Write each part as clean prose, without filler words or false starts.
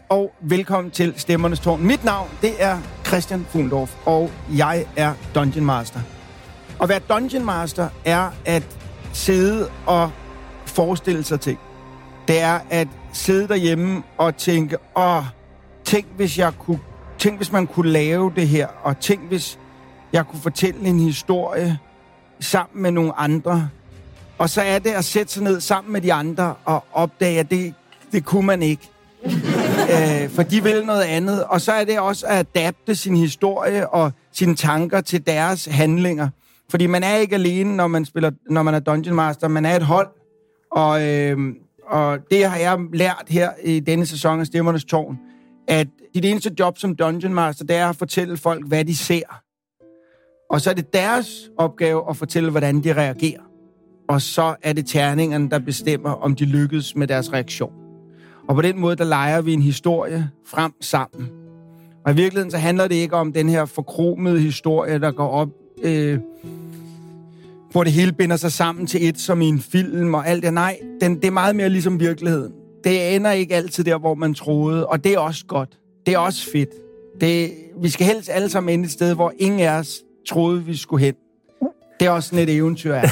og velkommen til Stemmernes Tårn. Mit navn, det er Christian Fuglendorf, og jeg er Dungeon Master. Og at være Dungeon Master er at sidde og forestille sig ting. Det er at sidde derhjemme og tænke, tænk hvis man kunne lave det her, og tænk hvis jeg kunne fortælle en historie sammen med nogle andre. Og så er det at sætte sig ned sammen med de andre og opdage, at det kunne man ikke. For de vil noget andet. Og så er det også at adapte sin historie og sine tanker til deres handlinger. Fordi man er ikke alene, når man er Dungeon Master. Man er et hold. Og det har jeg lært her i denne sæson af Stemmernes Tårn. At dit eneste job som Dungeon Master, det er at fortælle folk, hvad de ser. Og så er det deres opgave at fortælle, hvordan de reagerer. Og så er det terningerne, der bestemmer, om de lykkes med deres reaktion. Og på den måde, der leger vi en historie frem sammen. Og i virkeligheden, så handler det ikke om den her forkromede historie, der går op, hvor det hele binder sig sammen til et, som i en film og alt det. Nej, det er meget mere ligesom virkeligheden. Det ender ikke altid der, hvor man troede, og det er også godt. Det er også fedt. Vi skal helst alle sammen ende et sted, hvor ingen af os troede, vi skulle hen. Det er også sådan et eventyr af.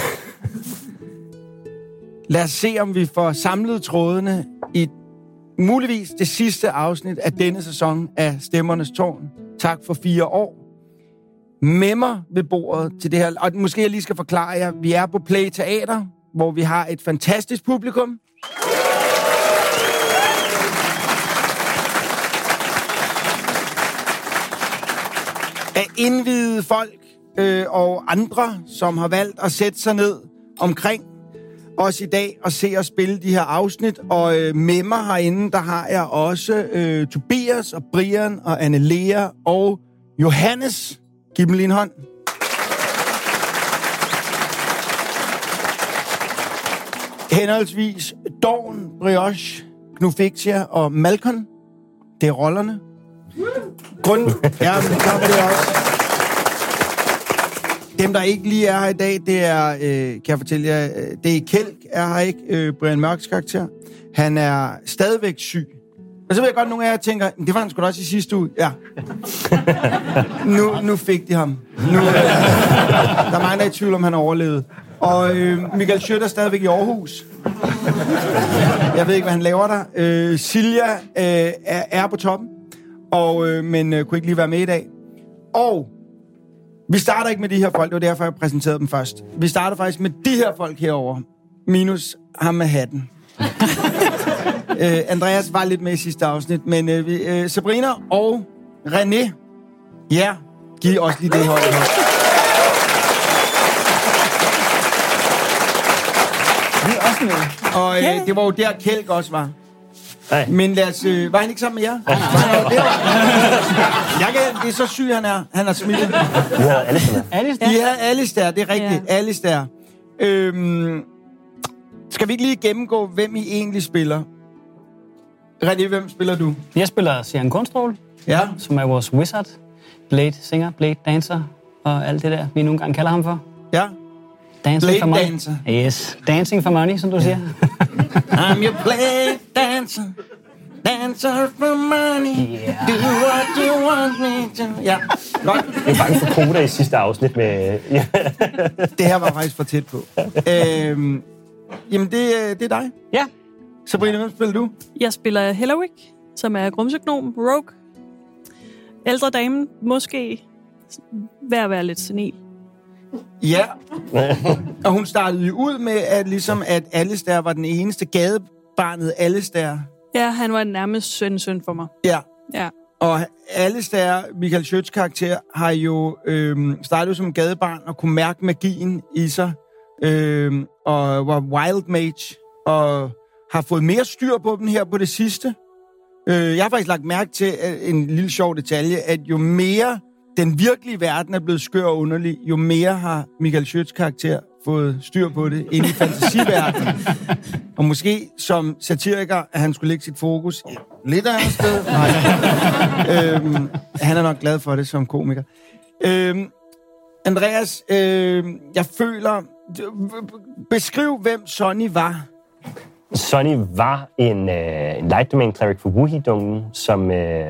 Lad os se, om vi får samlet trådene i muligvis det sidste afsnit af denne sæson af Stemmernes Tårn. Tak for 4 år. Med mig ved bordet til det her. Og måske jeg lige skal forklare jer. Vi er på Play Teater, hvor vi har et fantastisk publikum. Af indvidede folk og andre, som har valgt at sætte sig ned omkring os i dag og se os spille de her afsnit. Og med mig herinde, der har jeg også Tobias og Brian og Anne-Lea og Johannes. Giv dem lige en hånd. Henholdsvis Dawn, Brioche, Knufixia og Malcolm. Det er rollerne. Ja, men der var det også. Dem, der ikke lige er her i dag, det er, kan jeg fortælle jer, det er Kjeld, er her ikke, Brian Mørks karakter. Han er stadigvæk syg. Og så ved jeg godt, at nogle af jer tænker, det var han sgu da også i sidste uge. Ja. Nu fik de ham. Der er mange, der er i tvivl om, han overlevede. Og Michael Schødt er stadigvæk i Aarhus. Jeg ved ikke, hvad han laver der. Silja er på toppen, men kunne ikke lige være med i dag. Og vi starter ikke med de her folk, det var derfor, jeg præsenterede dem først. Vi starter faktisk med de her folk herover minus ham med hatten. Andreas var lidt med i sidste afsnit, men Sabrina og René, ja, giv os lige det højde. Vi er også med. Og det var jo der, Kjeld også var. Nej. Men lad os... var han ikke sammen med jer? Nej. Det er så syg, han er. Han er smittet. Vi havde Alistair. Vi havde Alistair, det er rigtigt. Ja. Alistair. Skal vi ikke lige gennemgå, hvem I egentlig spiller? René, hvem spiller du? Jeg spiller Sian Kunstrål, som er vores wizard. Blade singer, Blade dancer og alt det der, vi nogle gange kalder ham for. Ja. Dancing Blade for money. dancer. Yes, dancing for money, som du siger. I'm your Blade dancer. Dancer for money. Yeah. Do what you want me to. Ja, godt. Jeg er bange for koda i sidste afsnit med... Det her var faktisk for tæt på. Jamen, det er dig. Ja. Sabrina, hvem spiller du? Jeg spiller Hellerwick, som er grumsegnom, rogue. Ældre dame, måske ved at være lidt senil. Ja. Og hun startede jo ud med, at Alistair var den eneste gadebarnet Alistair. Ja, han var nærmest søn for mig. Ja. Ja. Og Alistair, Michael Schøtts karakter, har jo startet som gadebarn og kunne mærke magien i sig. Og var wild mage. Og har fået mere styr på dem her på det sidste. Jeg har faktisk lagt mærke til en lille sjov detalje, at jo mere den virkelige verden er blevet skør og underlig, jo mere har Michael Schøtts karakter fået styr på det inde i fantasiverdenen. Og måske som satiriker, at han skulle lægge sit fokus lidt andet sted. Nej. Han er nok glad for det som komiker. Andreas, jeg føler... Beskriv, hvem Sonny var Sonny var en light domain cleric for Wuhi-junglen, som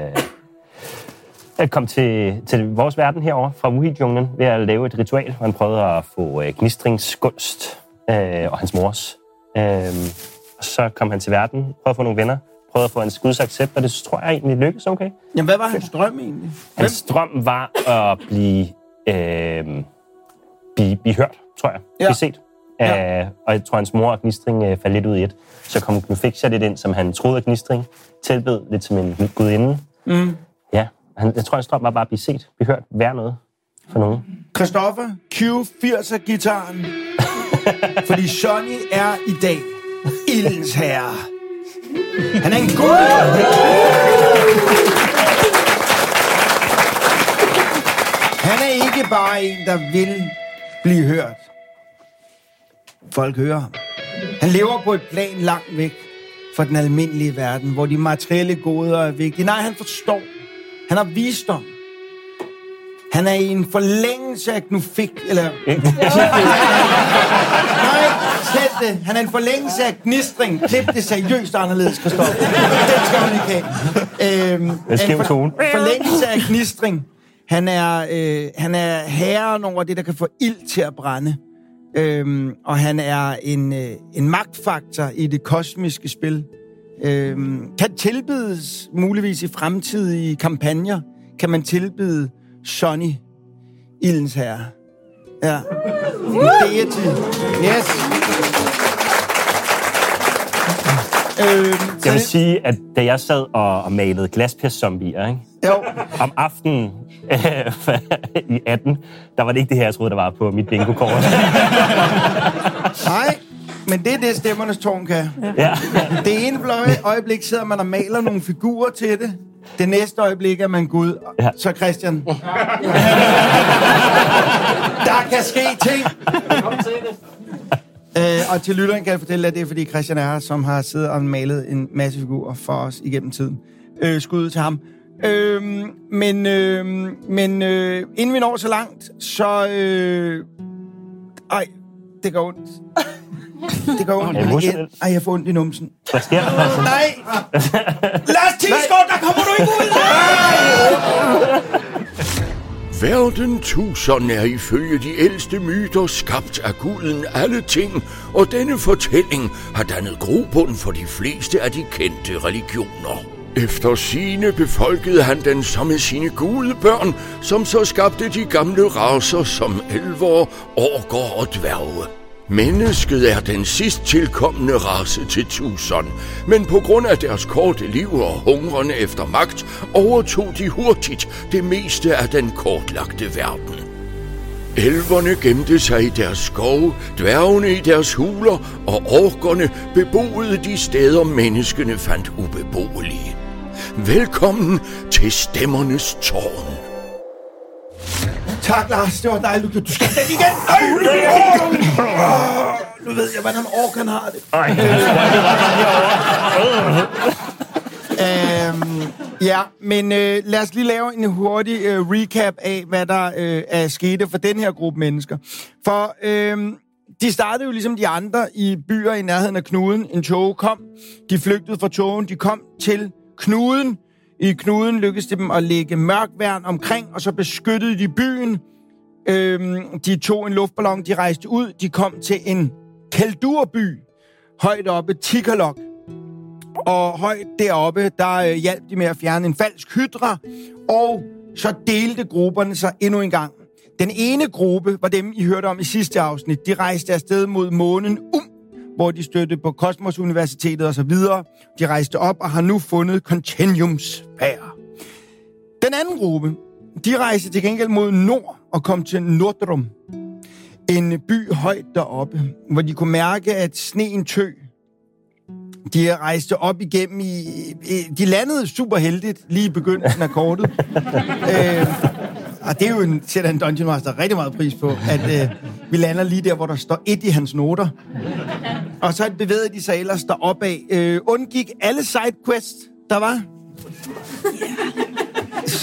kom til vores verden herover fra Wuhi-junglen ved at lave et ritual, hvor han prøvede at få gnistringsgunst og hans mors. Så kom han til verden, prøvede at få nogle venner, prøvede at få hans guds accept, og det tror jeg egentlig lykkedes okay. Jamen, hvad var hans drøm egentlig? Hans drøm var at blive hørt, tror jeg. Ja. Blive set. Ja. Og jeg tror, hans mor og Gnistring faldt lidt ud i et. Så kom Knufixia lidt ind, som han troede, at Gnistring tilbød lidt som en gudinde. Mm. Ja, jeg tror, hans drøm var bare at blive set, blive hørt, være noget for nogen. Christoffer, cue 80'er-gitaren. Fordi Sonny er i dag ildens herre. Han er en gud. Han er ikke bare en, der vil blive hørt. Folk hører ham. Han lever på et plan langt væk fra den almindelige verden, hvor de materielle goder er vigtige. Nej, han forstår. Han har visdom. Han er i en forlængelse af Knufik, eller... Nej, slet det. Han er en forlængelse af Gnistring. Klip det seriøst anderledes, Christoffer. Den skal hun ikke have. En forlængelse af Gnistring. Han er herren over det, der kan få ild til at brænde. Og han er en magtfaktor i det kosmiske spil. Kan tilbedes muligvis i fremtidige kampagner. Kan man tilbede Sonny, ildens herre. Ja. Deity. Yes. Jeg vil sige, at da jeg sad og malede glaspærs-zombier, ikke? Jo. Om aftenen i 18, der var det ikke det her, jeg troede, der var på mit bingo-kort. Nej, men det er det, Stemmernes Tårn kan. Ja. Det ene øjeblik sidder man og maler nogle figurer til det. Det næste øjeblik er man Gud. Ja. Så Christian. Der kan ske ting. Og til lytteren kan jeg fortælle, at det er fordi Christian er her, som har siddet og malet en masse figurer for os igennem tiden. Skud til ham. Men inden vi når så langt, så... det går ondt. Det går ondt. Jeg får ondt i numsen. Hvad sker der? Nej! Lars Thiesgaard, der kommer du ikke ud! Verden Tucson er ifølge de ældste myter skabt af guden alle ting, og denne fortælling har dannet grobund for de fleste af de kendte religioner. Efter sigende befolkede han den så med sine gudebørn, som så skabte de gamle racer som elver, orker og dværge. Mennesket er den sidst tilkommende race til Tucson, men på grund af deres korte liv og hungrende efter magt, overtog de hurtigt det meste af den kortlagte verden. Elverne gemte sig i deres skove, dværgene i deres huler, og orkerne beboede de steder, menneskene fandt ubeboelige. Velkommen til Stemmernes Tårn. Tak, Lars. Det var dejligt. Du skal den igen. Nu ved jeg, hvordan orkan har det. Ja, men lad os lige lave en hurtig recap af, hvad der er sket for den her gruppe mennesker. For de startede jo ligesom de andre i byer i nærheden af knuden. En tåge kom. De flygtede fra tågen. De kom til knuden. I knuden lykkedes det dem at lægge mørkværn omkring, og så beskyttede de byen. De tog en luftballon, de rejste ud. De kom til en Keldurby, højt oppe, Tikkerlok. Og højt deroppe, der hjalp de med at fjerne en falsk hydra, og så delte grupperne sig endnu en gang. Den ene gruppe var dem, I hørte om i sidste afsnit. De rejste afsted mod månen hvor de støttede på Kosmos Universitetet og så videre. De rejste op og har nu fundet Continuum-sfære. Den anden gruppe, de rejste til gengæld mod nord og kom til Nordrum. En by højt deroppe, hvor de kunne mærke, at sneen tø. De rejste op igennem de landede super heldigt lige i begyndelsen af kortet. Og det er jo sætter en Dungeon Master rigtig meget pris på, at vi lander lige der, hvor der står 1 i hans noter. Og så bevægede de sig ellers deropad. Undgik alle sidequests, der var.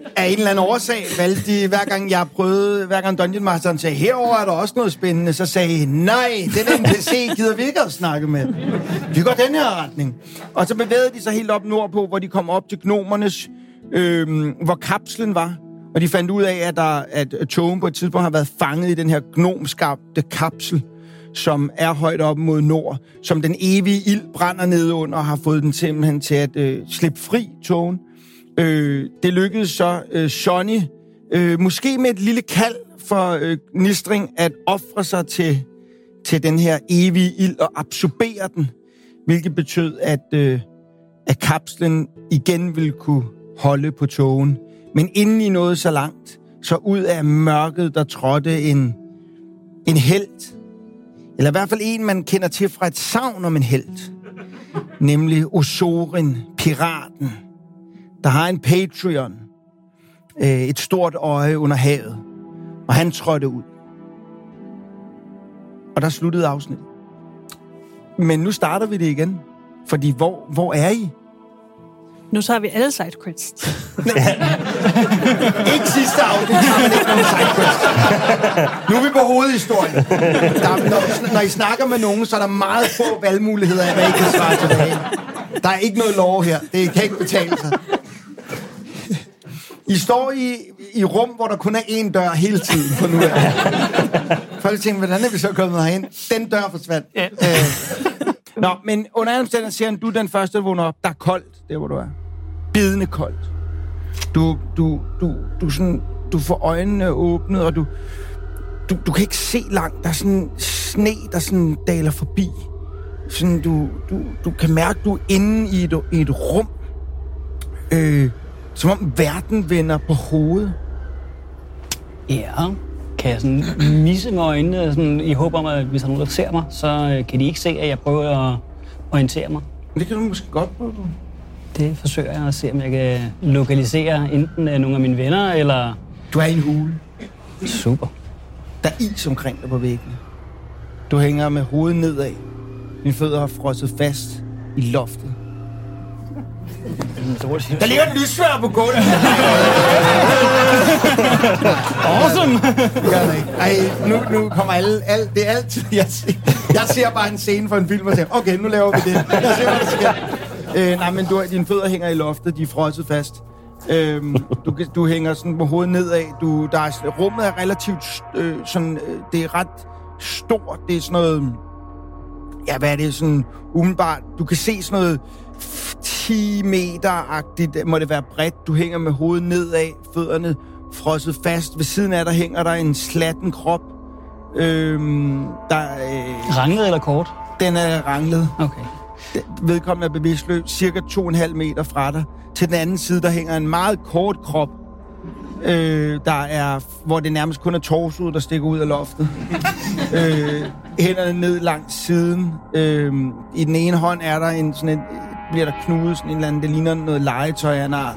af en eller anden årsag valgte de, hver gang Dungeon Masteren sagde, herover er der også noget spændende, så sagde I, nej, den NPC gider vi ikke at snakke med. Vi går den her retning. Og så bevægede de sig helt op nordpå, hvor de kom op til gnomernes, hvor kapslen var. Og de fandt ud af, at togen på et tidspunkt har været fanget i den her gnomskabte kapsel, som er højt op mod nord, som den evige ild brænder ned under, og har fået den simpelthen til at slippe fri, togen. Det lykkedes så Sonny, måske med et lille kald for Gnistring, at ofre sig til den her evige ild og absorbere den, hvilket betød, at kapslen igen ville kunne holde på togen. Men inden I nåede så langt, så ud af mørket, der trådte en helt, eller i hvert fald en, man kender til fra et sagn om en helt, nemlig Osorin, piraten, der har en Patreon, et stort øje under havet, og han trådte ud. Og der sluttede afsnittet. Men nu starter vi det igen, fordi hvor er I? Nu tager vi alle sidequests. Ikke sidste afsnit, har man ikke nogen sidequests. Nu er vi på hovedhistorien. Når I snakker med nogen, så er der meget få valgmuligheder af, hvad I kan svare tilbage. Der er ikke noget lov her. Det kan ikke betale sig. I står i rum, hvor der kun er én dør hele tiden på nu af. Folk tænker, hvordan er vi så kommet herhen? Den dør forsvandt. Ja. Nå, men under alle omstændigheder siger han, du er den første, der vågner op. Der er koldt, der hvor du er. Bidende koldt. Du får øjnene åbnet, og du kan ikke se langt. Der er sådan sne, der sådan daler forbi. Sådan, du kan mærke, du er inde i et rum. Som om verden vender på hovedet. Ja, kan jeg sådan misse med øjnene sådan, i håb om, at hvis der er nogen, der ser mig, så kan de ikke se, at jeg prøver at orientere mig. Det kan du måske godt prøve. Det forsøger jeg at se, om jeg kan lokalisere enten nogle af mine venner, eller... Du er i en hule. Super. Der er is omkring dig på væggene. Du hænger med hovedet nedad. Dine fødder har frosset fast i loftet. Der ligger et lysvær på gulvet. Awesome! Ej, nu kommer alle. Det er altid... Jeg ser bare en scene for en film og siger, okay, nu laver vi det. Jeg ser, hvad der sker. Nej, men dine fødder hænger i loftet. De er frosset fast. Du hænger sådan på hovedet nedad. Rummet er relativt sådan... Det er ret stort. Det er sådan noget... Ja, hvad er det? Sådan umiddelbart... Du kan se sådan noget... 10 meter-agtigt, må det være bredt. Du hænger med hovedet nedad, fødderne frosset fast. Ved siden af der hænger der en slatten krop. Ranglet eller kort? Den er ranglet. Okay. Vedkommende er bevidstløs, cirka 2,5 meter fra dig. Til den anden side, der hænger en meget kort krop, hvor det nærmest kun er torsoet, der stikker ud af loftet. Hænderne ned langs siden. I den ene hånd er der bliver der knudet sådan en eller anden, det ligner noget legetøj af en art.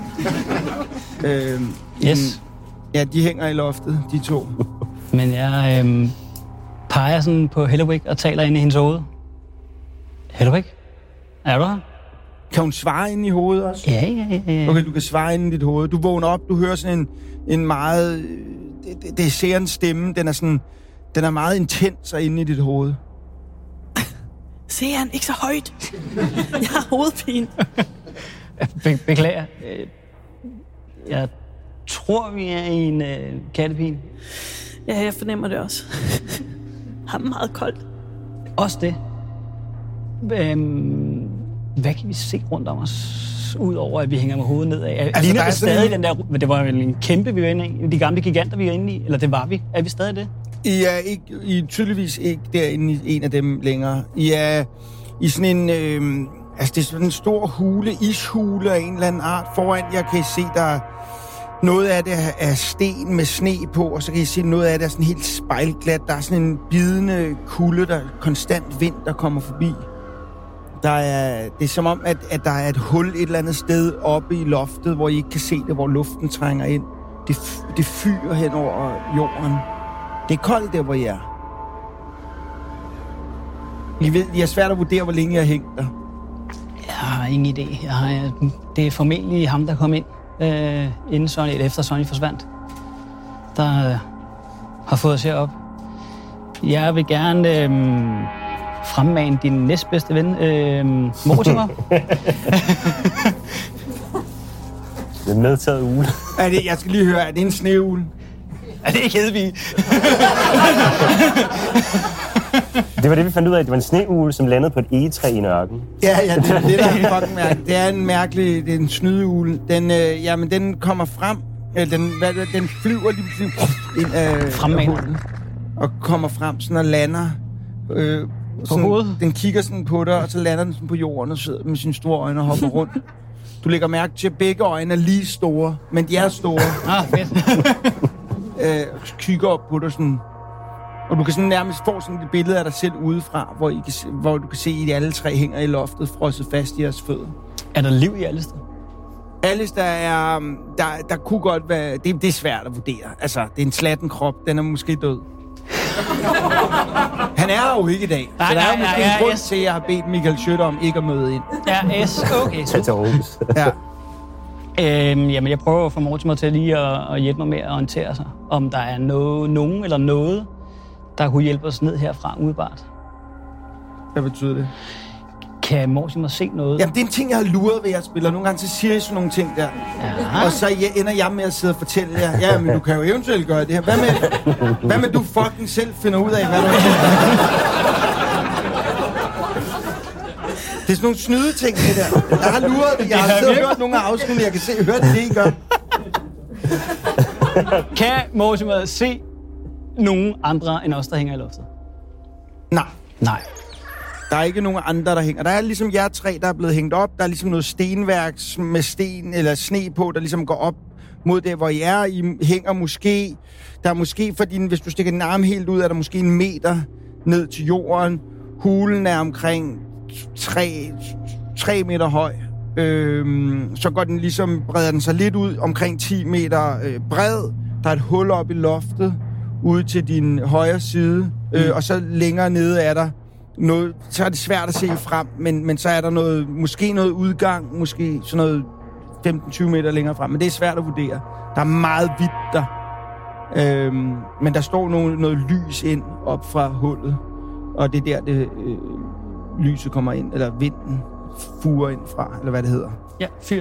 Yes. Ja, de hænger i loftet, de to. Men jeg peger sådan på Hellewick og taler ind i hendes hoved. Hellewick, er du her? Kan hun svare ind i hovedet også? Ja. Okay, du kan svare ind i dit hoved. Du vågner op, du hører sådan en meget... Det er serens stemme, den er meget intens og inde i dit hoved. Ser han ikke så højt? Jeg har hovedpine. Beklager. Jeg tror, vi er i en kattepine. Ja, jeg fornemmer det også. Har meget koldt. Også det. Hvad kan vi se rundt om os, udover at vi hænger med hovedet nedad? Altså, ligner det stadig den der... Det var jo en kæmpe, vi var inde i. De gamle giganter, vi var inde i. Eller det var vi. Er vi stadig det? I er tydeligvis ikke derinde i en af dem længere. I er i sådan en... det er sådan en stor hule, ishule af en eller anden art. Foran jer kan I se, der noget af det er sten med sne på, og så kan I se noget af det er sådan helt spejlglat. Der er sådan en bidende kulde, der konstant vind, der kommer forbi. Det er som om, at der er et hul et eller andet sted oppe i loftet, hvor I ikke kan se det, hvor luften trænger ind. Det fyrer hen over jorden. Det er koldt der, hvor I er. I er svært at vurdere, hvor længe jeg har hængt der. Jeg har ingen idé. Det er formentlig ham, der kom ind. efter Sonny forsvandt, der har fået os herop. Jeg vil gerne fremmane din næstbedste ven, Mortimer. Den medtaget ugle. Jeg skal lige høre, er det en sneugle? Er det ikke Hedvig? Det var det, vi fandt ud af. Det var en sneugle, som landede på et egetræ i en ørken. Ja, det er det, der er fucking mærkeligt. Det er en mærkelig, det er en snydeugle. Den kommer frem, den flyver lige ind af hulen, og kommer frem sådan og lander på hovedet. Den kigger sådan på dig, og så lander den sådan på jorden og sidder med sine store øjne og hopper rundt. Du lægger mærke til, at begge øjne er lige store, men de er store. Fedt. Kigger op på dig sådan, og du kan sådan nærmest få sådan et billede af dig selv udefra, hvor du kan se, at de alle tre hænger i loftet, frosset fast i jeres fødder. Er der liv i Alistair? Alistair der kunne godt være, det er svært at vurdere. Altså, det er en slatten krop, den er måske død. Han er jo ikke i dag, så der er måske en grund til, at jeg har bedt Michael Schøtter om ikke at møde ind. Ja, okay. Tag til Aarhus. Ja. Jamen, jeg prøver at få Mortimer til lige at hjælpe mig med at orientere sig, om der er nogen eller noget, der kunne hjælpe os ned herfra udebart. Hvad betyder det? Kan Mortimer se noget? Jamen, det er en ting, jeg har luret ved, jeg spiller. Nogle gange så siger jeg sådan nogle ting der. Ja. Og så ender jeg med at sidde og fortælle jer, ja, men du kan jo eventuelt gøre det her. Hvad med du fucking selv finder ud af, hvad du Det er sådan nogle snyde ting, det der. Jeg har luret det. Jeg har siddet og hørt nogle af afsnit, jeg kan høre det, I gør. Kan Mortimer se nogen andre end os, der hænger i loftet? Nej. Der er ikke nogen andre, der hænger. Der er ligesom jer tre, der er blevet hængt op. Der er ligesom noget stenværk med sten eller sne på, der ligesom går op mod der, hvor I er. I hænger måske... Der er måske, fordi hvis du stikker din arm helt ud, er der måske 1 meter ned til jorden. Hulen er omkring 3 meter høj. Så går den ligesom, breder den sig lidt ud, omkring 10 meter bred. Der er et hul op i loftet, ude til din højre side. Og så længere nede er der noget, så er det svært at se frem, men så er der noget, måske noget udgang, måske sådan noget 15-20 meter længere frem, men det er svært at vurdere. Der er meget hvidt der. Men der står noget lys ind op fra hullet, og det er der, lyset kommer ind, eller vinden fuger ind fra, eller hvad det hedder. Ja, fyr.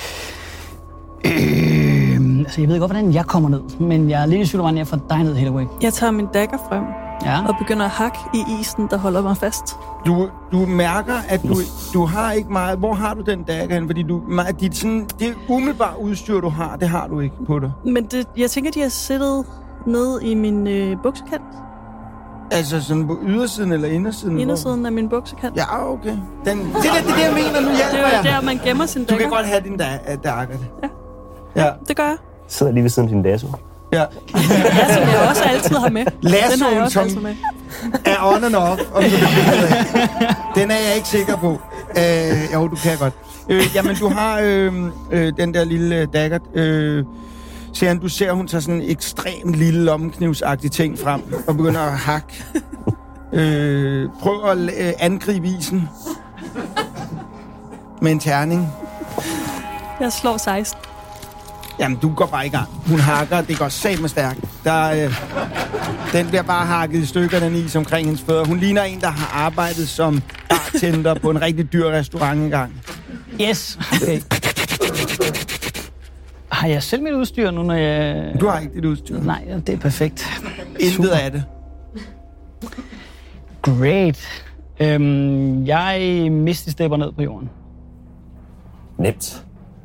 Altså, jeg ved godt, hvordan jeg kommer ned, men jeg er lidt i tvivl om, hvordan jeg får dig ned hele vejen. Jeg tager min dagger frem og begynder at hakke i isen, der holder mig fast. Du mærker, at du har ikke meget... Hvor har du den dagger hen? Fordi det umiddelbare udstyr, du har, det har du ikke på dig. Men jeg tænker, de har siddet nede i min buksekant. Altså sådan på ydersiden eller indersiden? Indersiden af min buksekant. Ja, okay. Det er det, jeg mener, nu hjælper jeg. Det er der, man gemmer sin dagger. Du kan godt have din dagger. Ja, det gør jeg. Sidder lige ved siden af din lasso. Ja. Ja, som jeg også altid har med. Lassoen, som er on and off, om du den er jeg ikke sikker på. Jo, du kan godt. Jamen, du har den der lille dagger. Du ser, hun tager sådan en ekstremt lille lommeknivsagtig ting frem og begynder at hakke. Prøv at angribe isen med en terning. Jeg slår 16. Jamen, du går bare i gang. Hun hakker, det går satme stærkt. Den bliver bare hakket i stykker, den is omkring hendes fødder. Hun ligner en, der har arbejdet som bartender på en rigtig dyr restaurant engang. Yes, okay. Har jeg selv mit udstyr nu, når jeg... Du har ikke dit udstyr. Nej, det er perfekt. Intet af det. Great. Jeg misty-stepper ned på jorden. Nemt.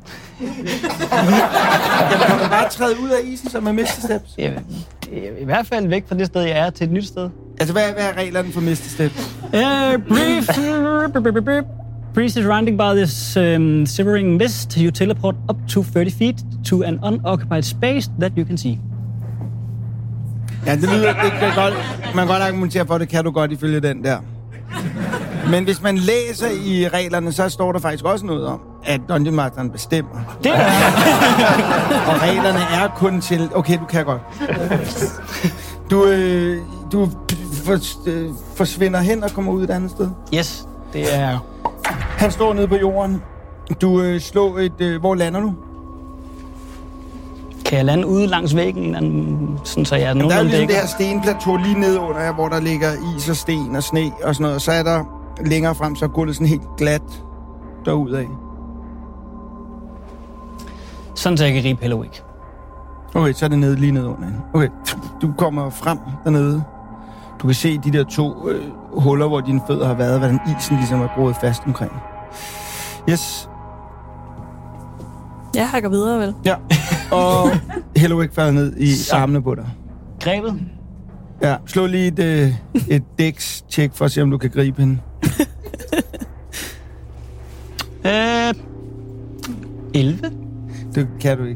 Kan man bare træde ud af isen, som er misty-steps? I hvert fald væk fra det sted, jeg er, til et nyt sted. Altså, hvad er reglerne for misty-steps? Breeze is surrounding by this shivering mist. You teleport up to 30 feet to an unoccupied space that you can see. Ja, det lyder godt. Man kan godt argumentere for, det kan du godt ifølge den der. Men hvis man læser i reglerne, så står der faktisk også noget om, at Dungeon Masteren bestemmer. Det er og reglerne er kun til... Okay, du kan godt. Du forsvinder hen og kommer ud et andet sted. Yes, det er... Han står nede på jorden. Du slår et... hvor lander du? Kan jeg lande ude langs væggen, sådan, så jeg er Der er jo nogenlunde ligesom det dækket? her stenplateau lige nede under jer, hvor der ligger is og sten og sne og sådan noget. Og så er der længere frem, så er gulvet sådan helt glat derudad. Sådan, så jeg kan gribe Hellowig. Okay, så er det nede lige nede under hende. Okay, du kommer frem dernede. Du kan se de der 2 huller, hvor dine fødder har været, hvordan isen ligesom er groet fast omkring. Yes. Jeg hakker videre, vel? Ja, og Hellowig falder ned i armene på dig. Grebet? Ja, slå lige et dex-check for at se, om du kan gribe hende. 11? Det kan du ikke.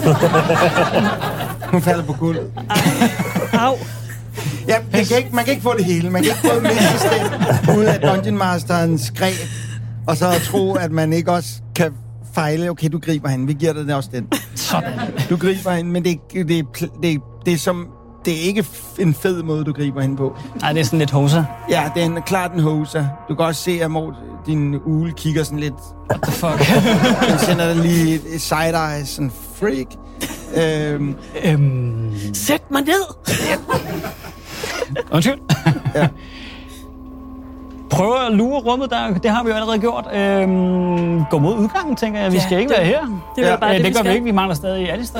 Hun falder på gulvet. Au. Ja, man kan ikke få det hele. Man kan ikke få mindste ud af Dungeon Masterens greb, og så tro, at man ikke også kan fejle. Okay, du griber hende. Vi giver dig også den. Sådan. Du griber hende, men det er som... Det er ikke en fed måde, du griber hende på. Nej, det er sådan lidt hoser. Ja, det er klart en hoser. Du kan også se, at din ule kigger sådan lidt... What the fuck? Den sender dig lige et side-eye, sådan freak. Sæt mig ned! Undskyld. Ja. Prøv at lure rummet der. Det har vi jo allerede gjort. Gå mod udgangen, tænker jeg. Vi skal ikke være her. Det er bare det vi gør skal. vi ikke. Vi mangler stadig Alistair.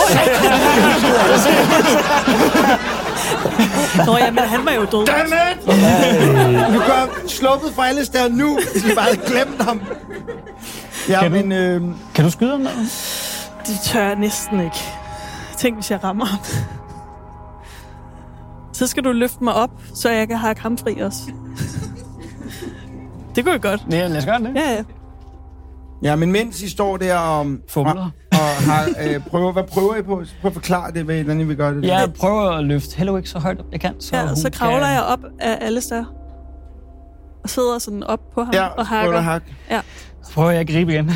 Nå ja, men han var jo død. Du kan sluppet fra Alistair nu, hvis vi bare havde glemt ham. Ja, Kan du skyde ham noget? Det tør jeg næsten ikke. Tænk, hvis jeg rammer ham. Så skal du løfte mig op, så jeg kan hakke ham fri også. Det kunne jeg godt. Ja, lad os gøre det. Ja. Ja, men mens I står der og Fumler. prøver, hvad prøver I på? Prøv at forklare det, hvordan I vil gøre det. Jeg prøver at løfte Hellowig så højt op jeg kan. Så kravler jeg op af Alistair. Og sidder sådan op på ham og hakker. Hakke. Ja. Så prøver jeg at gribe igen.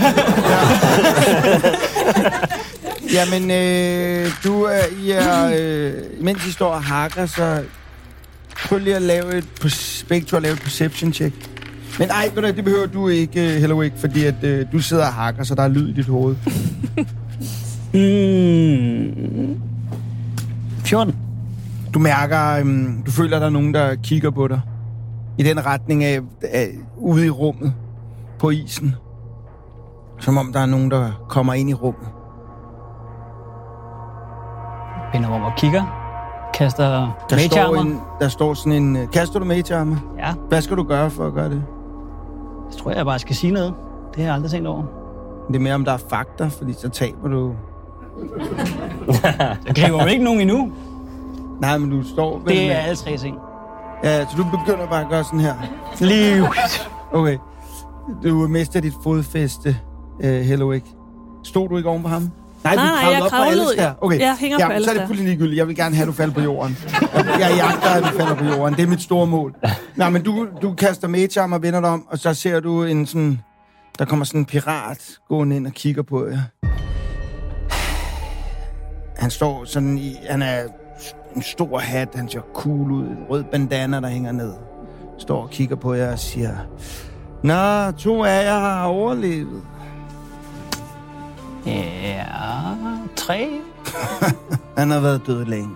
Jamen, mens I står og hakker, så prøv lige at lave et perception check. Men det behøver du ikke, Hellowig, fordi at du sidder og hakker, så der er lyd i dit hoved. 14. Du mærker, du føler, at der er nogen, der kigger på dig. I den retning af ude i rummet, på isen. Som om der er nogen, der kommer ind i rummet. Vender om og kigger. Kaster mage armor. Der står sådan en... Kaster du mage armor? Ja. Hvad skal du gøre for at gøre det? Jeg tror, jeg bare skal sige noget. Det har jeg aldrig tænkt over. Det er mere, om der er fakta, fordi så taber du... Jeg griber jo ikke nogen endnu. Nej, men du står... Det er alle 3 ting. Ja, så du begynder bare at gøre sådan her. Lige. Okay. Du mister dit fodfæste, Hellowig. Stod du ikke oven på ham? Nej, du kravlede op på Alistair. Okay. Jeg hænger på Alistair. Så er det fuldstændig ligegyldigt. Jeg vil gerne have, at du falder på jorden. Jeg jagter, at du falder på jorden. Det er mit store mål. Nej, men du kaster mage armor og vender dig om, og så ser du en sådan... Der kommer sådan en pirat gående ind og kigger på jer. Han står sådan i... Han er en stor hat, han ser cool ud. En rød bandana, der hænger ned. Står og kigger på jer og siger... Nå, 2 af jer har overlevet. Ja, 3. Han har været død længe.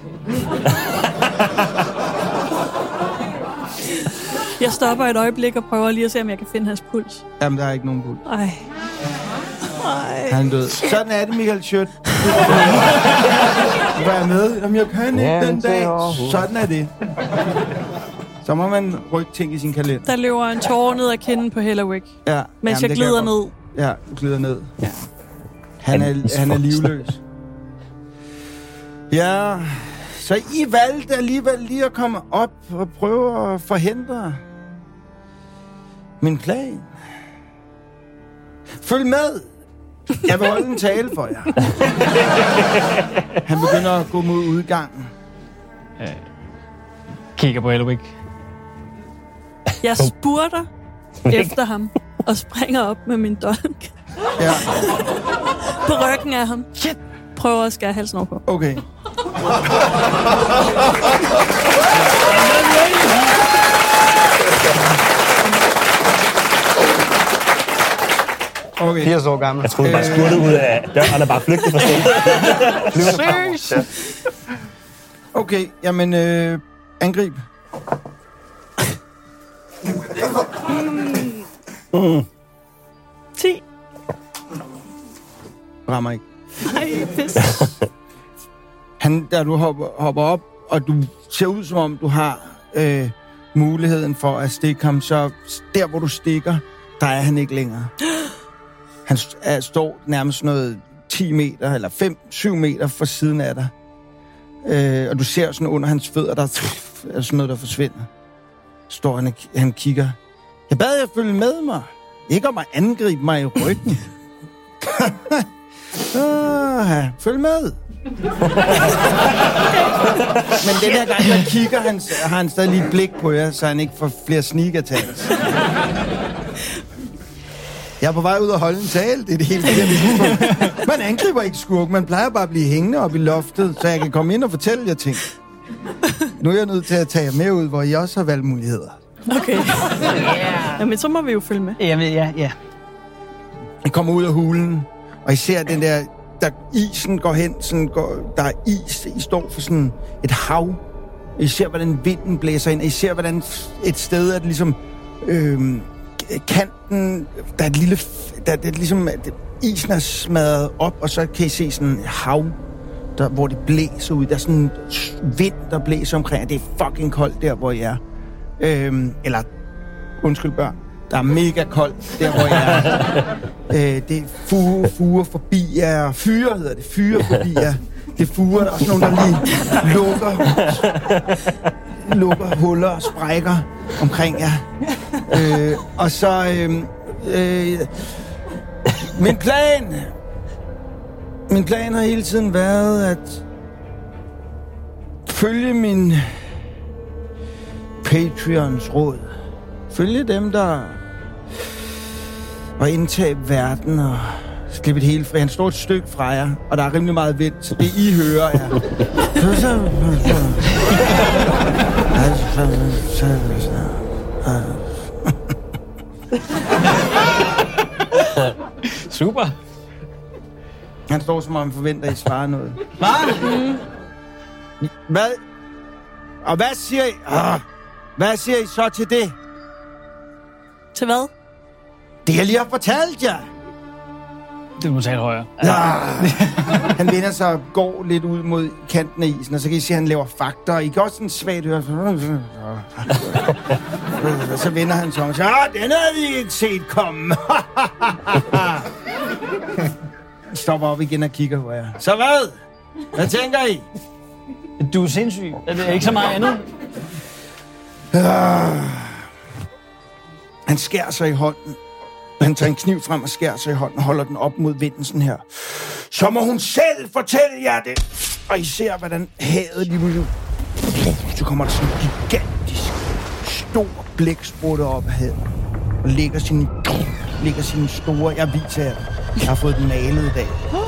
Jeg stopper et øjeblik og prøver lige at se, om jeg kan finde hans puls. Jamen, der er ikke nogen puls. Ej. Han er død. Sådan er det, Michael Schødt. Du var med. Jamen, jeg kan ikke den dag. Sådan er det. Så må man rykke ting i sin kalender. Der løber en tårer ned ad kinden på Hellowig, mens jeg glider ned. Ja, du glider ned. Ja. Han er livløs. Ja, så I valgte alligevel lige at komme op og prøve at forhindre min plan. Følg med. Jeg vil holde en tale for jer. Han begynder at gå mod udgangen. Kigger på Hellowig. Jeg spurter efter ham og springer op med min dolk. Ja. På ryggen af ham. Shit. Prøver at skære halsen over på. Okay. Okay. 80 år gammel. Jeg troede, du bare spurgte ud af døren og bare flygtede fra stedet. Okay, jamen, angrib. 10. Rammer ikke. Nej, pis. Da du hopper op, og du ser ud som om, du har muligheden for at stikke ham, så der, hvor du stikker, der er han ikke længere. Han står nærmest noget 10 meter, eller 5-7 meter fra siden af dig. Og du ser sådan under hans fødder, der er sådan noget, der forsvinder. Står han kigger. Jeg bad jer følge med mig. Ikke om at angribe mig i ryggen. Følg med. Men den her gang, der kigger han, har han stadig lige et blik på jer, så han ikke får flere sneak attacks. Jeg er på vej ud og holde en tale. Det er det hele det. Man angriber ikke skurk. Man plejer bare at blive hængende op i loftet, så jeg kan komme ind og fortælle jer ting. Nu er jeg nødt til at tage jer med ud, hvor I også har valgmuligheder. Okay. Jamen, så må vi jo følge med. Jamen, ja. I kommer ud af hulen, og I ser den der isen går hen, der er is. I står for sådan et hav. I ser, hvordan vinden blæser ind. I ser, hvordan et sted er det ligesom... kanten, der er et lille... Der er ligesom, isen er smadret op, og så kan I se sådan et hav, hvor det blæser ud. Der er sådan en vind, der blæser omkring, og det er fucking koldt der, hvor I er. Eller, undskyld børn, der er mega koldt der, hvor I er. Det er fuger forbi jer. Fyre hedder det. Fyre forbi jer. Det er fuger, der er også nogen, der lige lukker huller og sprækker omkring jer. Og så... Min plan har hele tiden været at følge min Patreons råd. Følge dem, der og indtage verden og slippe det hele fri. Han står et stykke fra jer, og der er rimelig meget vind, så det I hører er... Super. Han står som om han forventer, at I svarer noget. Hvad? Og hvad siger I? Hvad siger I så til det? Til hvad? Det jeg lige har fortalt jer. Det må tale højere. Han vender sig og går lidt ud mod kanten af isen, og så kan I se, at han laver fakter. I kan også sådan svagt høre. Og så vender han sig om og siger, den havde vi ikke set komme. Stopper op igen og kigger på jer. Så hvad? Hvad tænker I? Du er sindssyg. Er det ikke så meget andet? Han skærer sig i hånden. Han tager en kniv frem og skærer sig i hånden og holder den op mod vinden sådan her. Så må hun selv fortælle jer det. Og I ser, hvordan havet lige nu... Så kommer der sådan en gigantisk, stor blæksprutte op af havet. Og lægger sine store... Jeg viser jer det. Jeg har fået den malet i dag.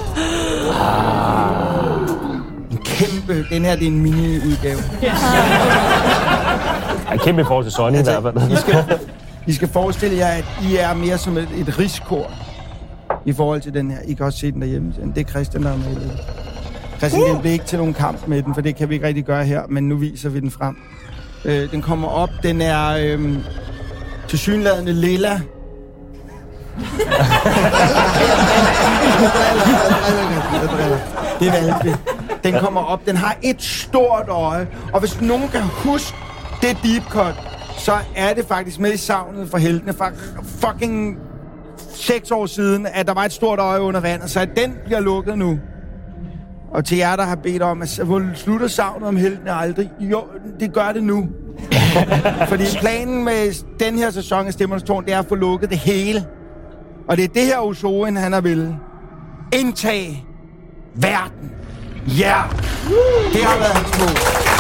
En kæmpe... Den her, det er en mini-udgave. En kæmpe i forhold til Sonny i hvert fald. I skal forestille jer, at I er mere som et riskor i forhold til den her. I kan også se den derhjemme. Det er Christian, der har malet. Christian, det bliver ikke til nogen kamp med den, for det kan vi ikke rigtig gøre her, men nu viser vi den frem. Den kommer op. Den er tilsyneladende lilla. Det er valgte. Den kommer op. Den har et stort øje. Og hvis nogen kan huske det deep cut, så er det faktisk med i savnet for heltene fra fucking 6 år siden, at der var et stort øje under vandet, så den bliver lukket nu. Og til jer, der har bedt om, at slutter savnet om heltene aldrig, jo, det gør det nu. Fordi planen med den her sæson af Stemmernes Tårn, det er at få lukket det hele. Og det er det her Ozoen, han har ville. Indtage verden. Ja! Yeah. Det har været hans mål.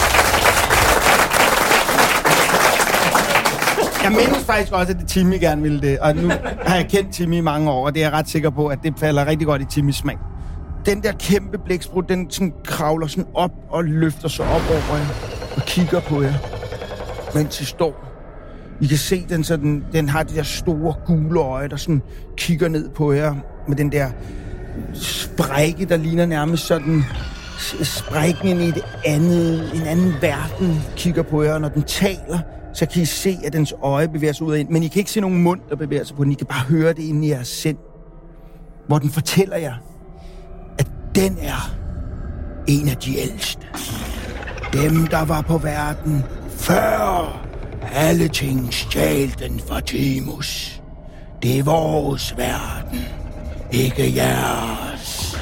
Jeg mindes faktisk også, at det Timmy gerne ville det. Og nu har jeg kendt Timmy i mange år, og det er jeg ret sikker på, at det falder rigtig godt i Timmys smag. Den der kæmpe blæksprut, den sådan kravler sådan op og løfter sig op over jer og kigger på jer, mens I står I kan se, den har de der store gule øje, der sådan kigger ned på jer med den der sprække, der ligner nærmest sådan sprækken ind i en anden verden, kigger på jer. Og når den taler, så kan I se, at dens øje bevæger sig ud og ind. Men I kan ikke se nogen mund, der bevæger sig på den. I kan bare høre det inde i jeres sind, hvor den fortæller jer, at den er en af de ældste. Dem, der var på verden før alle ting stjal den fra Timus. Det er vores verden, ikke jeres.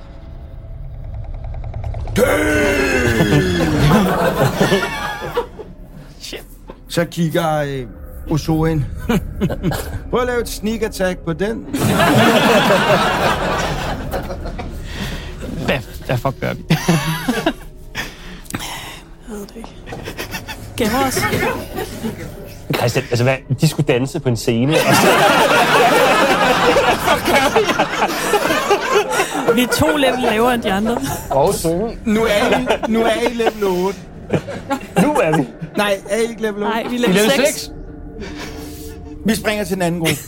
Så kigger Ozoin. Prøv at lave et sneak attack på den. Hvad fuck gør vi? Jeg ved det ikke. Gemmer os. Christian, altså hvad? De skulle danse på en scene, og så... Vi er 2 level lavere end de andre. Og synge. Nu er I level 8. Nu er vi. Nej, er I ikke level 8? Nej, vi er level 6. Vi springer til den anden gruppe.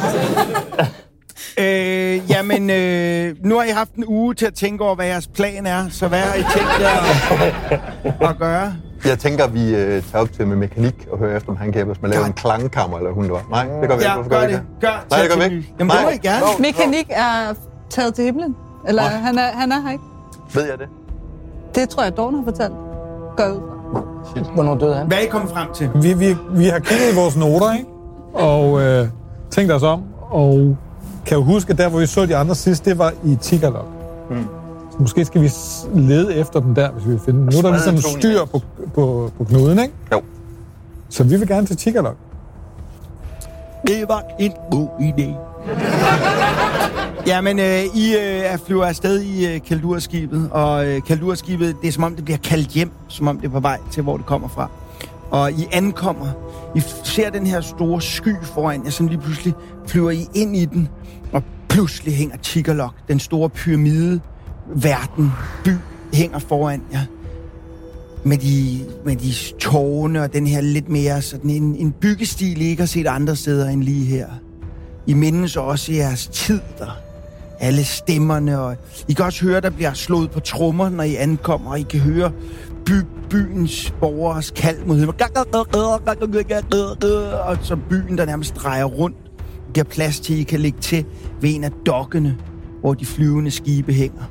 Nu har I haft en uge til at tænke over, hvad jeres plan er. Så hvad har I tænkt jer at gøre? Jeg tænker, vi tager op til med mekanik og hører efter, om han kan hjælpe os med at lave en klangkammer, eller hun det var. Nej, det gør vi ikke. Hvorfor gør vi det. ikke? Gør. Nej, det gør vi ikke. Jamen, det må I gerne. Mekanik er taget til himlen. Eller han er her ikke. Ved jeg det? Det tror jeg, Dawn har fortalt. Går ud fra. Hvornår døde han? Hvad er I kommet frem til? Vi har kigget i vores noter, ikke? Og tænkt os om, og kan jo huske, at der, hvor vi så de andre sidst, det var i Tigalok. Så måske skal vi lede efter den der, hvis vi vil finde den. Nu er der ligesom styr på knuden, ikke? Jo. Så vi vil gerne til Tigalok. Det var en god idé. Jamen, I flyver afsted i Kaldurskibet, og Kaldurskibet, det er som om, det bliver kaldt hjem, som om det er på vej til, hvor det kommer fra. Og I ankommer. I ser den her store sky foran jer, som lige pludselig flyver I ind i den, og pludselig hænger Tigalok, den store pyramide-verden, by, hænger foran jer. Med de tårne og den her lidt mere sådan en byggestil, I ikke har set andre steder end lige her. I mindes også jeres tid der. Alle stemmerne, og I kan også høre, der bliver slået på trommer, når I ankommer, og I kan høre byens borgers kald mod himmel. Og så byen, der nærmest drejer rundt, giver plads til, I kan lægge til ved en af dokkene, hvor de flyvende skibe hænger.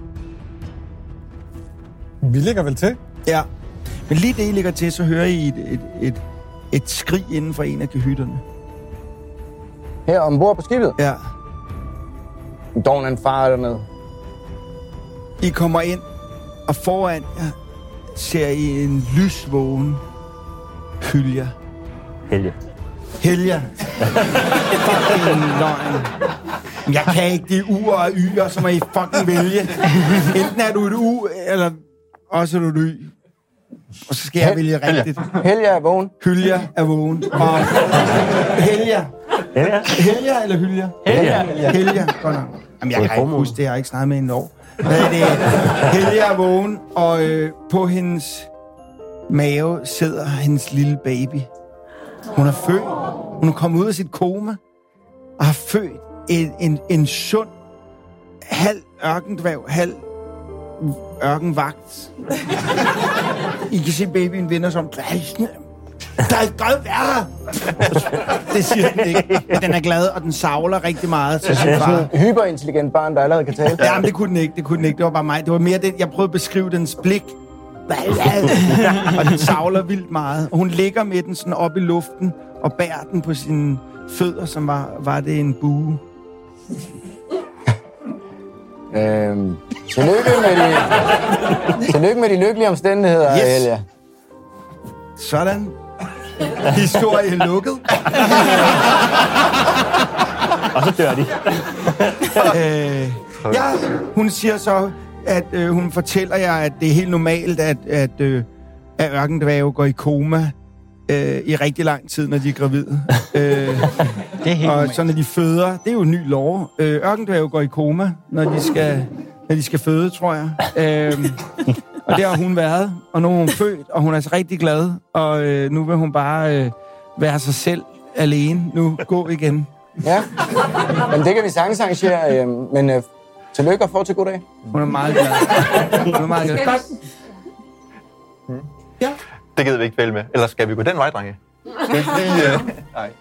Vi ligger vel til? Ja, men lige det, I ligger til, så hører I et skrig inden for en af kahytterne. Her ombord på skibet? Ja. Dawn han farer dernede. I kommer ind, og foran jer ser I en lysvågen Hylja. Helja. Fucking løgn. Jeg kan ikke de U'er og Y'er, så må I fucking vælge. Enten er du et U, eller også er du et Y. Og så skal jeg vælge rigtigt. Helja er vågen. Hylja er vågen. Og Helja. Helja eller Hylja? Helja. Godt nok. Jamen, jeg kan ikke huske det. Jeg har ikke snakket med hende år. Hvad er det? Helja er vågen, og på hendes mave sidder hendes lille baby. Hun er født. Hun er kommet ud af sit koma og har født en sund halv ørkendværg, halv ørkenvagt. I kan se babyen vender sig om. Der er godt værre. Det siger den ikke. Men den er glad, og den savler rigtig meget til sin far. En hyperintelligent barn, der allerede kan tale. Ja, men det kunne den ikke. Det var bare mig. Det var mere det, jeg prøvede at beskrive dens blik. Og den savler vildt meget. Og hun ligger med den sådan op i luften og bærer den på sine fødder, som var det en bue. Tillykke med de lykkelige omstændigheder, Yes. Helja. Sådan. Historie lukket. Og så dør de. Ja, hun siger så, at hun fortæller jer, at det er helt normalt, at ørkendværge går i koma i rigtig lang tid, når de er gravide. Det er helt og så når de føder, det er jo en ny lov. Ørkendværge går i koma, når de skal føde, tror jeg. Og det har hun været, og nu er hun født, og hun er så rigtig glad, og nu vil hun bare være sig selv alene. Nu, gå igen. Ja, men det kan vi sagtens arrangere. Men tillykke og fortsat god dag. Hun er meget glad. Hun er meget glad. Godt. Ja. Det gider vi ikke vælge med. Eller skal vi gå den vej, drenge? Skal vi ikke lige... Nej.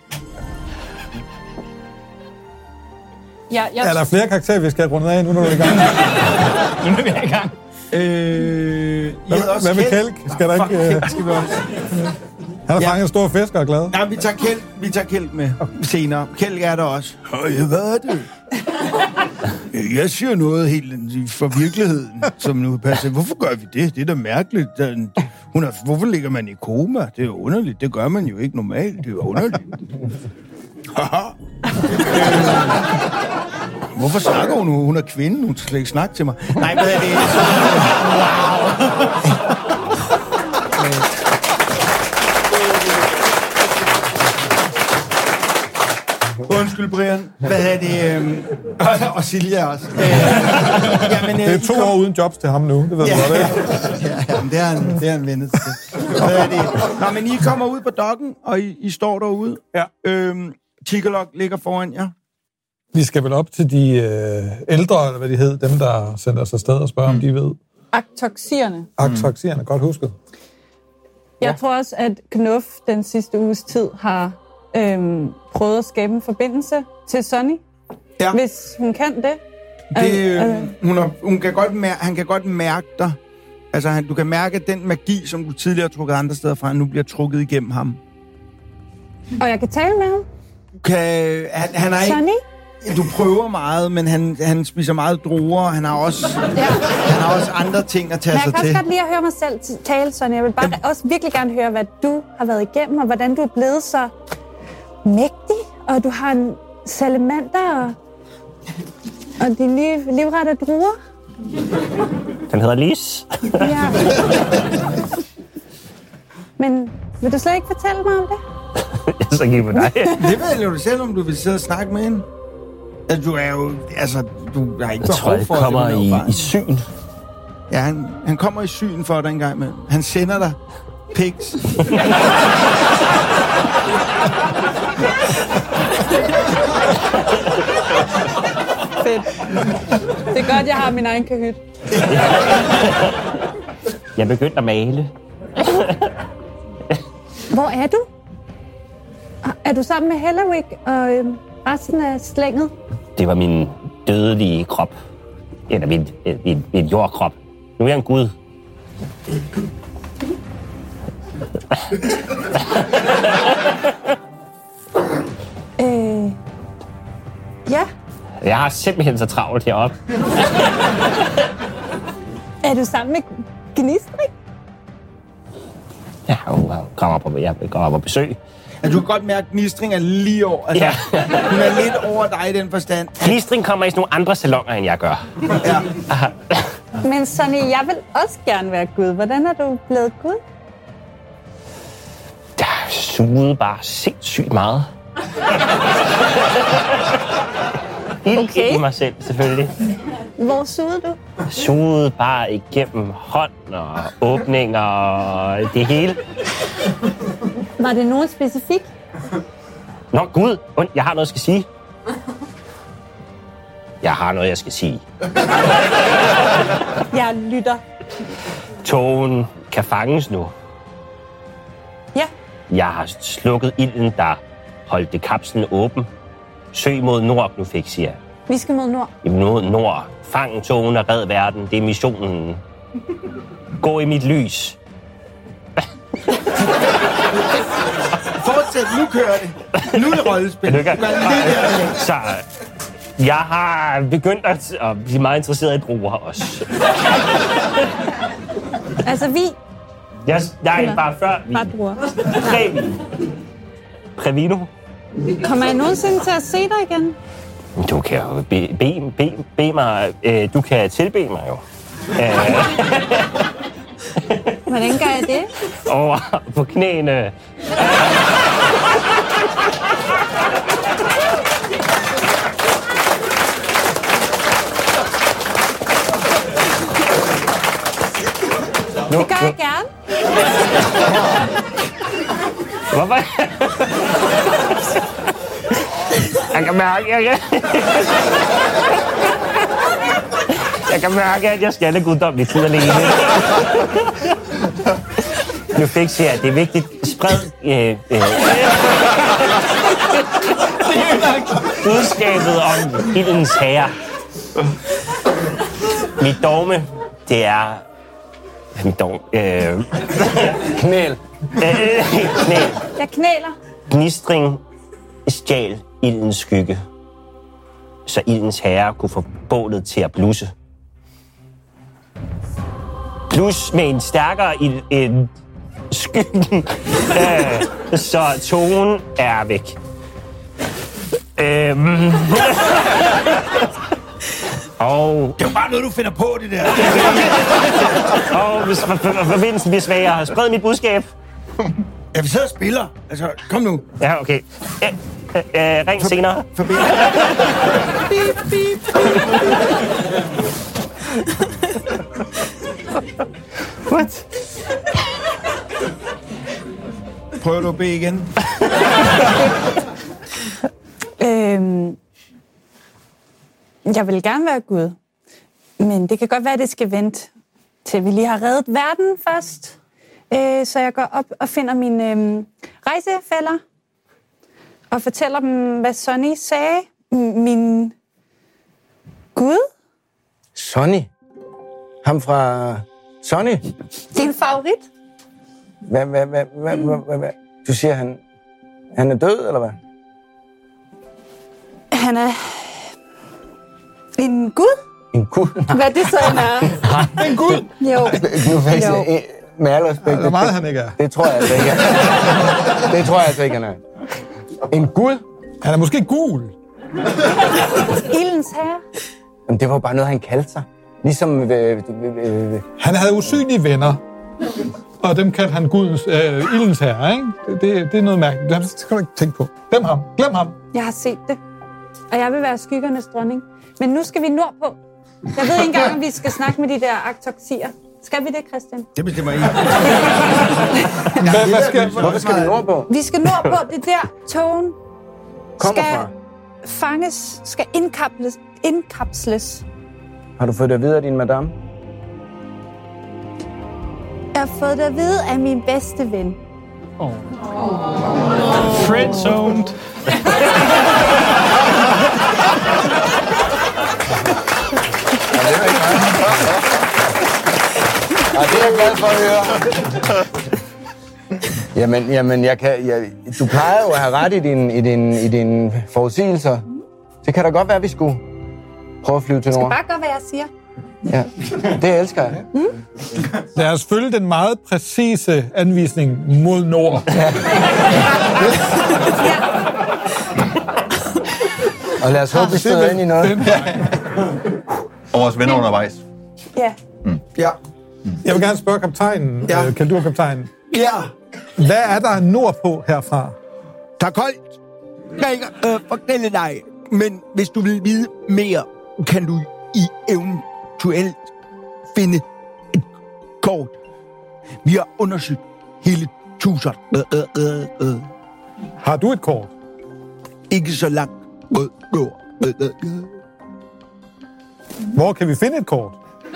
Er der flere karakterer, vi skal have rundet af nu, når du er i gang? Nu er vi i gang. Hvad med Kælk? Skal der ikke... Kælk skal vi også. Han har fanget en stor fisk og er glad. Ja, vi tager Kælk med senere. Kælk er der også. Hvad er det? Jeg siger noget helt fra virkeligheden, som nu passer. Hvorfor gør vi det? Det er da mærkeligt. Hvorfor ligger man i koma? Det er jo underligt. Det gør man jo ikke normalt. Det er jo underligt. Hvorfor snakker hun nu? Hun er kvinde. Hun skal slet ikke snakke til mig. Nej, hvad er det? Undskyld, Brian. Hvad er det? Og Silja også. Jamen, det er 2 år uden jobs til ham nu. Det ved du godt, ikke? Jamen, det er en vennet til. Hvad er det? Nå, men I kommer ud på dokken, og I står derude. Ja. Tigalok ligger foran jer. Vi skal vel op til de ældre, eller hvad de hed, dem, der sender os afsted og spørger, om de ved. Aktoxierne. Aktoxierne, godt husket. Jeg tror også, at Knuff den sidste uges tid har prøvet at skabe en forbindelse til Sonny. Ja. Hvis hun kan det. Han kan godt mærke dig. Altså, du kan mærke, at den magi, som du tidligere har trukket andre steder fra, nu bliver trukket igennem ham. Og jeg kan tale med ham? Han er Sonny? Du prøver meget, men han spiser meget druer. Han har også andre ting at tage sig til. Men jeg kan også godt lide at høre mig selv tale, Sonny. Jeg vil bare også virkelig gerne høre, hvad du har været igennem, og hvordan du er blevet så mægtig, og du har en salamander, og din livrette druer. Den hedder Lis. Ja. Men vil du slet ikke fortælle mig om det? Så giv på dig. Det ved du selv, om du vil sidde og snakke med hende. Altså, du er jo... Altså, du har ikke behov for... Jeg tror, jeg kommer i syn. Ja, han kommer i syn for dig en gang med. Han sender dig pics. Fedt. Det er godt, jeg har min egen kahyt. Jeg begyndte at male. Hvor er du? Er du sammen med Hellawig og resten af slænget? Det var min dødelige krop. Eller min jordkrop. Nu er jeg en gud. Ja. Jeg har simpelthen så travlt heroppe. Er du sammen med Gnistring? Ja, jeg kommer på besøg. Altså, du kan godt mærke, at Gnistring er lige over. Altså, ja. Hun er lidt over dig i den forstand. Gnistring kommer i sådan nogle andre salonger, end jeg gør. Ja. Men Sonny, jeg vil også gerne være Gud. Hvordan er du blevet Gud? Jeg sugede bare sindssygt meget. Helt i mig selv, selvfølgelig. Hvor sugede du? Sugede bare igennem hånd og åbninger og det hele. Var det nogen specifik? Nå, Gud, jeg har noget, jeg skal sige. Jeg har noget, jeg skal sige. Jeg lytter. Tågen kan fanges nu. Ja. Jeg har slukket ilden, der holdt kapslen åben. Søg mod nord, nu fik siger. Vi skal mod nord. Mod nord. Fang tågen og red verden. Det er missionen. Gå i mit lys. Fortsæt, nu kører det. Nu er det rollespil. Så jeg har begyndt at blive meget interesseret i druer også. Altså vi... Jeg er bare før vi... Bare druer. Prævino. Kommer jeg nogensinde til at se dig igen? Du kan jo bede mig... Du kan tilbede mig jo. Hvordan gør jeg det? Over på knæene. Det gør jeg gerne. Hvorfor? Jeg kan mærke, at jeg skal have guddommelig tid alene. Nu fik jeg, at det er vigtigt. Spred budskabet om ildens herre. Mit dogme, det er... Mit dogme... Knæl. Knæl. Jeg knæler. Gnistring stjal ildens skygge, så ildens herre kunne få bålet til at blusse. Plus med en stærkere ild end skyggen, så tonen er væk. Og... Det er jo bare noget, du finder på, det der. Og hvis forbindelsen bliver svagere, spred mit budskab. Ja, vi sidder og spiller. Altså, kom nu. Ja, okay. Ring senere. What? Prøver du at bede igen? Jeg vil gerne være Gud, men det kan godt være, at det skal vente, til vi lige har reddet verden først. Så jeg går op og finder mine rejsefæller og fortæller dem, hvad Sonny sagde. Min Gud? Sonny? Ham fra Sonny? Din favorit? Hvad? Du siger, han er død, eller hvad? Han er en Gud? En Gud? Hvad det så end er? En Gud? Jo. Nu faktisk, med al respekt. Det er meget, han ikke er. Det tror jeg altså ikke, det tror jeg altså ikke, han er. En Gud? Han er måske gul. Ildens herre? Jamen, det var bare noget, han kaldte sig. Ligesom... Han havde usynlige venner. Og dem kaldte han Gudens, ildens herre, ikke? Det er noget mærkeligt. Det skal du ikke tænke på. Glem ham. Jeg har set det. Og jeg vil være skyggernes dronning. Men nu skal vi nordpå. Jeg ved ikke engang, om vi skal snakke med de der aktoksier. Skal vi det, Christian? Det bestemmer I. Hvorfor skal vi nordpå? Vi skal nordpå. Det der togen Kommer skal fra. fanges, skal indkapsles. Har du fået det at vide af din madame? Jeg har fået det at vide af min bedste ven. Friendzoned. Ja, det er jeg glad for at høre. Jamen, du plejer jo at have ret i dine forudsigelser. Det kan da godt være, at vi skulle prøve at flyve til nord. Det skal bare gøre, hvad jeg siger. Ja, det elsker jeg. Lad os følge den meget præcise anvisning mod nord. Ja. Og lad os håbe, vi støder ind i noget. Og vores venner undervejs. Ja. Ja. Jeg vil gerne spørge kaptajnen. Ja. Kan du, kaptajnen? Ja. Hvad er der nordpå herfra? Der er koldt. Jeg ikke fortælle dig. Men hvis du vil vide mere, kan du i eventuelt finde et kort. Vi har undersøgt hele tusind. Har du et kort? Ikke så langt. Hvor kan vi finde et kort?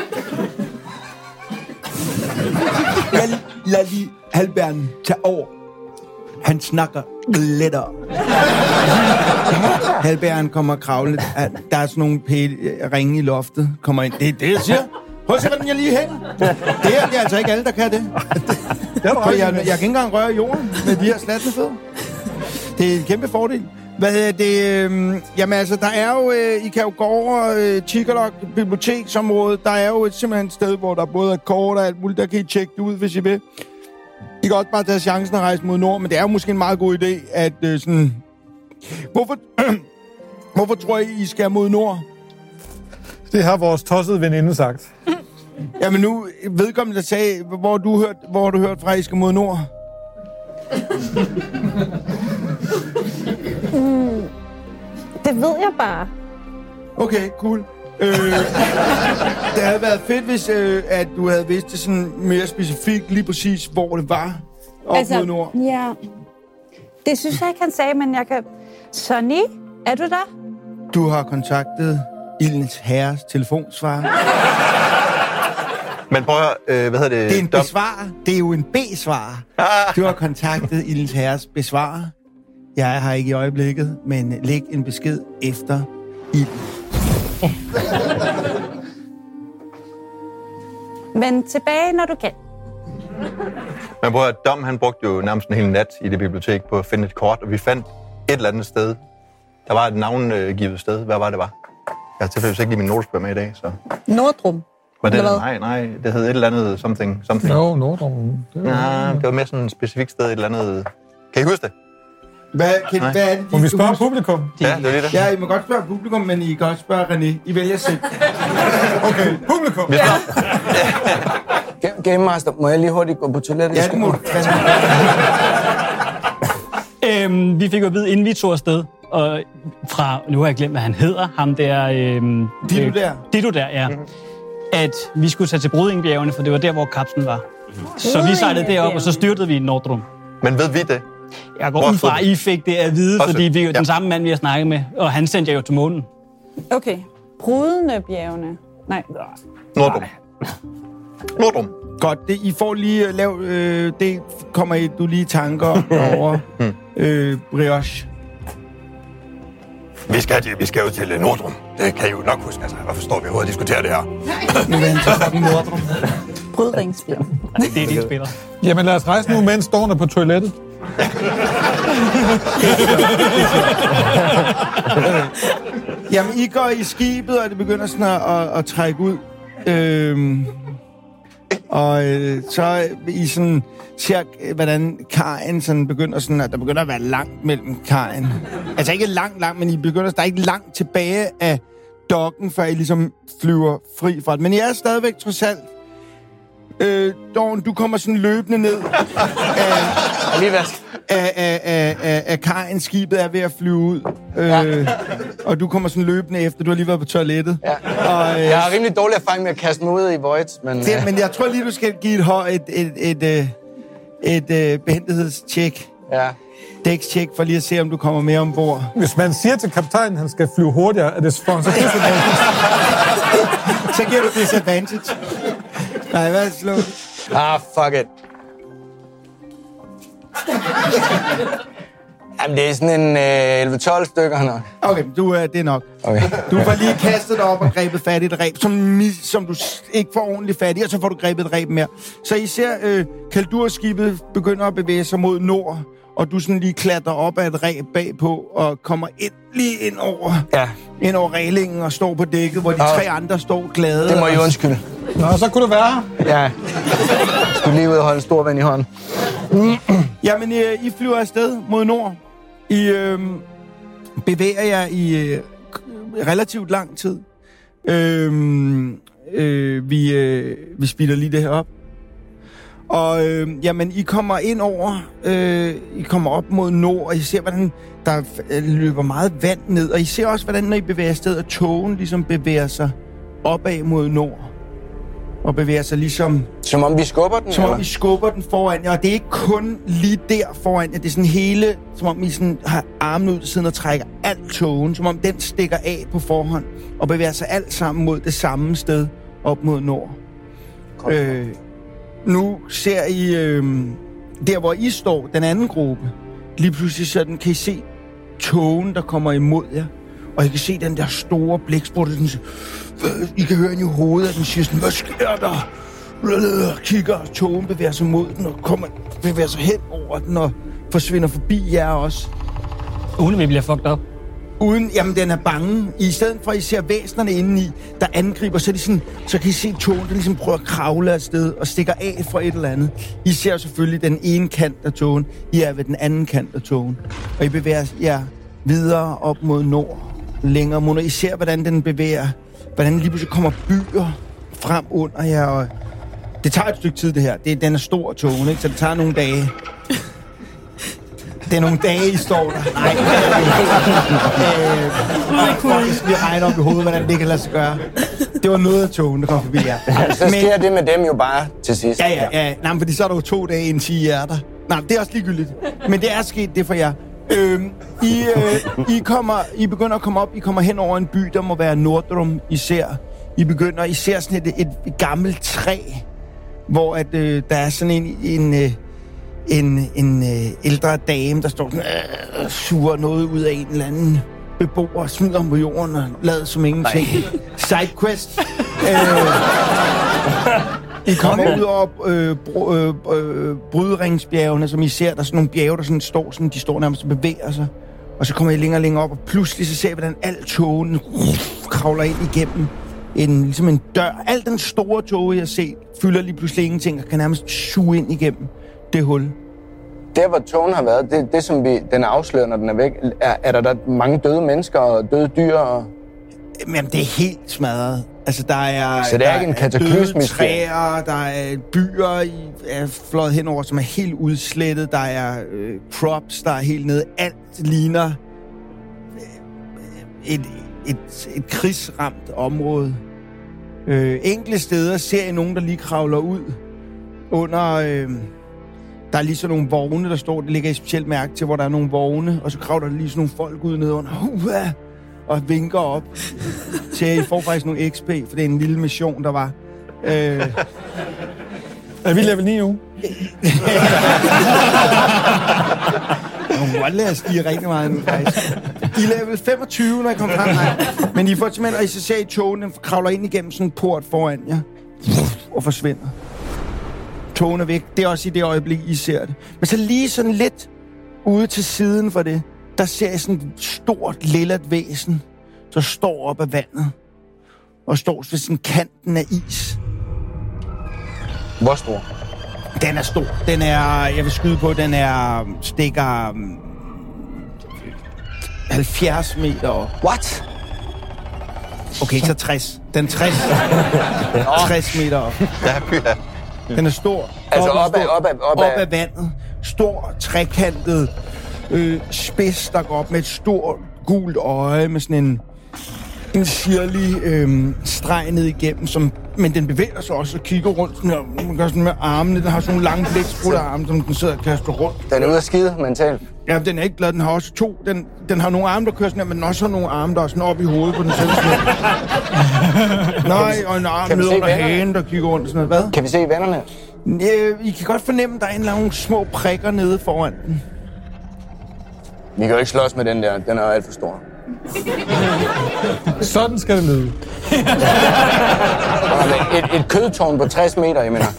Lad lige Halbjergen tage over. Han snakker lettere. Halbjergen kommer kravlet. Der er sådan nogle ringe i loftet. Kommer ind. Det er det, jeg siger. Prøv at se, hvordan jeg lige hænger. Det er altså ikke alle, der kan det. Jeg kan ikke engang røre jorden med de her slattende fødder. Det er en kæmpe fordel. Hvad hedder det? Jamen altså, der er jo, I kan jo gå over Chikalok biblioteksområdet. Der er jo simpelthen et sted, hvor der både er kort og alt muligt. Der kan I tjekke det ud, hvis I vil. I kan også bare tage chancen at rejse mod nord, men det er jo måske en meget god idé, at sådan... Hvorfor tror I skal mod nord? Det har vores tossede veninde sagt. Jamen nu, vedkommende der sagde, hvor du hørt fra, I skal mod nord? Det ved jeg bare. Okay, cool. Det havde været fedt, hvis at du havde vidst det sådan mere specifikt, lige præcis, hvor det var op mod nord. Ja. Det synes jeg ikke, han sagde, men jeg kan... Sonny, Er du der? Du har kontaktet Ildens Herres telefonsvarer. Men prøv at høre, hvad hedder det? Det er en besvarer. Det er jo en B-svarer. Du har kontaktet Ildens Herres besvarer. Jeg er her ikke i øjeblikket, men læg en besked efter ilden. Vend tilbage, når du kan. Men prøv at høre, Dom, han brugte jo nærmest en hel nat i det bibliotek på at finde et kort, og vi fandt et eller andet sted. Der var et navngivet sted. Hvad var det, var? Jeg har tilfældigvis ikke lige min notesbog med i dag, så... Nordrum. Var det? Nej, det hed et eller andet something. Jo, Nordrum. Det var mere sådan et specifikt sted, et eller andet... Kan I huske det? Hvad er det? Må vi spørge publikum? Ja, det er det. Ja, I må godt spørge publikum, men I kan også spørge René. I vælger selv. Okay, publikum. Game Master, må jeg lige hurtigt gå på toilettet? Ja, det må du. Vi fik jo at vide, inden vi tog afsted, og fra, nu har jeg glemt, hvad han hedder, ham der... Ditto der, ja. At vi skulle tage til Brudingbjergene, for det var der, hvor kapslen var. Så vi sejlede derop, og så styrtede vi i Nordrum. Men ved vi det? Jeg går ud fra, at I fik det at vide, fordi vi er jo den samme mand, vi har snakket med, og han sendte jer jo til månen. Okay. Brudene-bjergene. Nej. Nordrum. Godt, I får lige lavet... det kommer du lige i tanker over brioche. Vi skal jo til Nordrum. Det kan I jo nok huske, altså. Hvorfor står vi overhovedet og diskuterer det her? Nu venter jeg til Nordrum. Brudringsbjerg. Det er de spiller. Jamen lad os rejse nu, mens stående på toilettet. Jamen, I går i skibet, og det begynder sådan at trække ud. Så I sådan ser, hvordan kajen sådan begynder sådan, at der begynder at være langt mellem kajen. Altså ikke langt, men der er ikke langt tilbage af dokken, før I ligesom flyver fri fra det. Men I er stadigvæk trods alt. Dawn, du kommer sådan løbende ned af kajen. Skibet er ved at flyve ud. Og du kommer sådan løbende efter. Du har lige været på toilettet. Ja. Og, jeg har rimelig dårlig erfaring med at kaste mig ud i Void, men... Men jeg tror lige, du skal give et behændighedstjek. Ja. Dækstjek for lige at se, om du kommer med ombord. Hvis man siger til kaptajnen, at han skal flyve hurtigere, er det for så så giver du disadvantage. Nej, hvad er det slået? Fuck it. Jamen, det er sådan en 11-12 stykker nok. Okay, det er nok. Okay. Du får lige kastet dig op og grebet fat i et reb, som du ikke får ordentligt fat i, og så får du grebet et reb mere. Så I ser, Kaldur-skibet begynder at bevæge sig mod nord, og du sådan lige klatrer op af et reb bagpå, og kommer lige ind over reglingen og står på dækket, hvor de tre andre står glade. Det må I undskylde. Nå, så kunne det være. Ja. Jeg skulle lige ud og holde en stor ven i hånden. Jamen, I flyver afsted mod nord. I bevæger jer i relativt lang tid. Vi speeder lige det her op. Og jamen, I kommer ind over, I kommer op mod nord, og I ser, hvordan der løber meget vand ned. Og I ser også, hvordan når I bevæger afsted, at togen ligesom bevæger sig opad mod nord. Og bevæger sig ligesom... Som om vi skubber den, Som om vi skubber den foran jer. Og det er ikke kun lige der foran jer. Det er sådan hele... Som om I sådan har armen ud til siden og trækker alt togen. Som om den stikker af på forhånd. Og bevæger sig alt sammen mod det samme sted op mod nord. Nu ser I... der, hvor I står, den anden gruppe. Lige pludselig sådan kan I se togen, der kommer imod jer. Og I kan se den der store blæksprutte. I kan høre den i hovedet, at den siger sådan, hvad sker der? Kigger, og togen bevæger sig mod den, og bevæger sig hen over den, og forsvinder forbi jer også. Uden vi bliver fucked up. Jamen den er bange. I stedet for, at I ser væsenerne indeni, der angriber, så kan I se togen, der ligesom prøver at kravle afsted og stikker af fra et eller andet. I ser selvfølgelig den ene kant af togen. I er ved den anden kant af togen. Og I bevæger jer videre op mod nord. Længere mod nord. I ser, hvordan den bevæger, hvordan lige pludselig kommer byer frem under jer. Og det tager et stykke tid, det her. Den er stor, togen, ikke? Så det tager nogle dage. Det er nogle dage, I står der. Nej. Faktisk lige regne op i hovedet, hvordan det kan lade sig gøre. Det var noget af togen, der kom forbi jer. Så sker det med dem jo bare til sidst. Ja. Nej, fordi så er der jo 2 dage, indtil I er der. Nej, det er også ligegyldigt. Men det er sket det for jer. I begynder at komme op. I kommer hen over en by, der må være Nordrum især. I ser sådan et gammelt træ, hvor at, der er sådan en ældre dame, der står sådan, suger noget ud af en eller anden beboer, smider ham på jorden og lader som ingenting. Sidequest. I kommer ud over Bryderingsbjergene, som I ser, der er sådan nogle bjerge, der sådan står, sådan, de står nærmest og bevæger sig. Og så kommer I længere og længere op, og pludselig så ser vi, hvordan al togen kravler ind igennem ligesom en dør. Al den store tog, jeg har set, fylder lige pludselig ingenting, og kan nærmest suge ind igennem det hul. Der, hvor togen har været, det som den afslører, når den er væk, er der mange døde mennesker og døde dyr? Jamen, det er helt smadret. Altså, der er, så det er ikke en kataklysmisk døde træer, der er byer, er fløjet henover, som er helt udslettet. Der er crops, der er helt nede. Alt ligner et krigsramt område. Enkelte steder ser I nogen, der lige kravler ud under... der er lige sådan nogle vogne, der står, det ligger i specielt mærke til, hvor der er nogle vogne, og så kravler der lige sådan nogle folk ud ned under, og vinker op til, at I får faktisk nogle XP, for det er en lille mission, der var. Er vi level 9 nu? Jeg må godt lade at stige rigtig meget nu, faktisk. I er level 25, når I kommer frem. Nej. Men I får simpelthen, og I så ser I togene, kravler ind igennem sådan en port foran jer, og forsvinder. Togen er væk. Det er også i det øjeblik, I ser det. Men så lige sådan lidt ude til siden for det, der ser jeg sådan et stort, lillet væsen, der står op af vandet, og står ved sådan kanten af is. Hvor stor? Den er stor. Den er, jeg vil skyde på, den er, stikker 70 meter op. What? Okay, så 60. Den 60 meter op. Ja. Den er stor. Altså op af vandet. Stor, trekantet spids, der går op med et stort gult øje med sådan en sirlig streg ned igennem, men den bevæger sig også og kigger rundt sådan her. Man gør sådan med armene. Den har sådan nogle lange blæksprutte arme, som den sidder og kaster rundt. Den er ude af skide mentalt. Ja, den er ikke glad. Den har også to. Den har nogle arme, der kører sådan her, men den også har nogle arme, der er sådan op i hovedet på den selv. Nej, og en arm ned under hagen, der kigger rundt sådan noget. Hvad? Kan vi se vennerne? I kan godt fornemme, at der er nogle små prikker nede foran den. Vi kan jo ikke slås med den der. Den er alt for stor. Sådan skal det lyde. et kødtårn på 60 meter, jeg mener.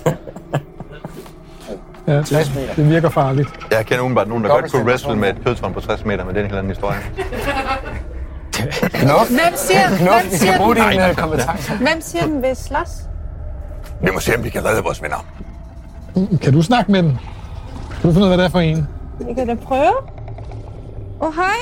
Ja, det virker farligt. Jeg kender udenbart nogen, der godt kunne wrestle med et kødtårn på 60 meter, men det er en helt anden historie. Hvem siger den vil slås? Vi må se, om vi kan redde vores venner. Kan du snakke med den? Kan du finde ud af, hvad det er for en? Vi kan da prøve. Hej.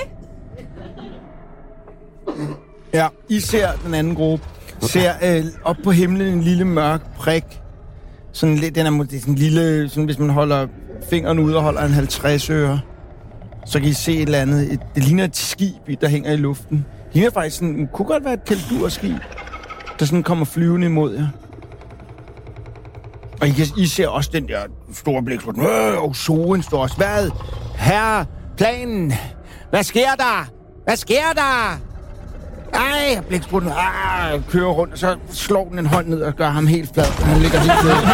Ja, I ser den anden gruppe. Ser op på himlen en lille mørk prik. Sådan lidt, den er sådan lille, sådan hvis man holder fingeren ud og holder en 50 øre, så kan I se et eller andet. Det ligner et skib, der hænger i luften. Det ligner faktisk sådan, det kunne godt være et Keldur-skib, der sådan kommer flyvende imod jer. Og I ser også den der store blik. Og solen står også. Hvad? Herre, planen. Hvad sker der? Hvad sker der? Ej, blæksprutten kører rundt, og så slår den en hånd ned og gør ham helt flad. Han ligger helt ned.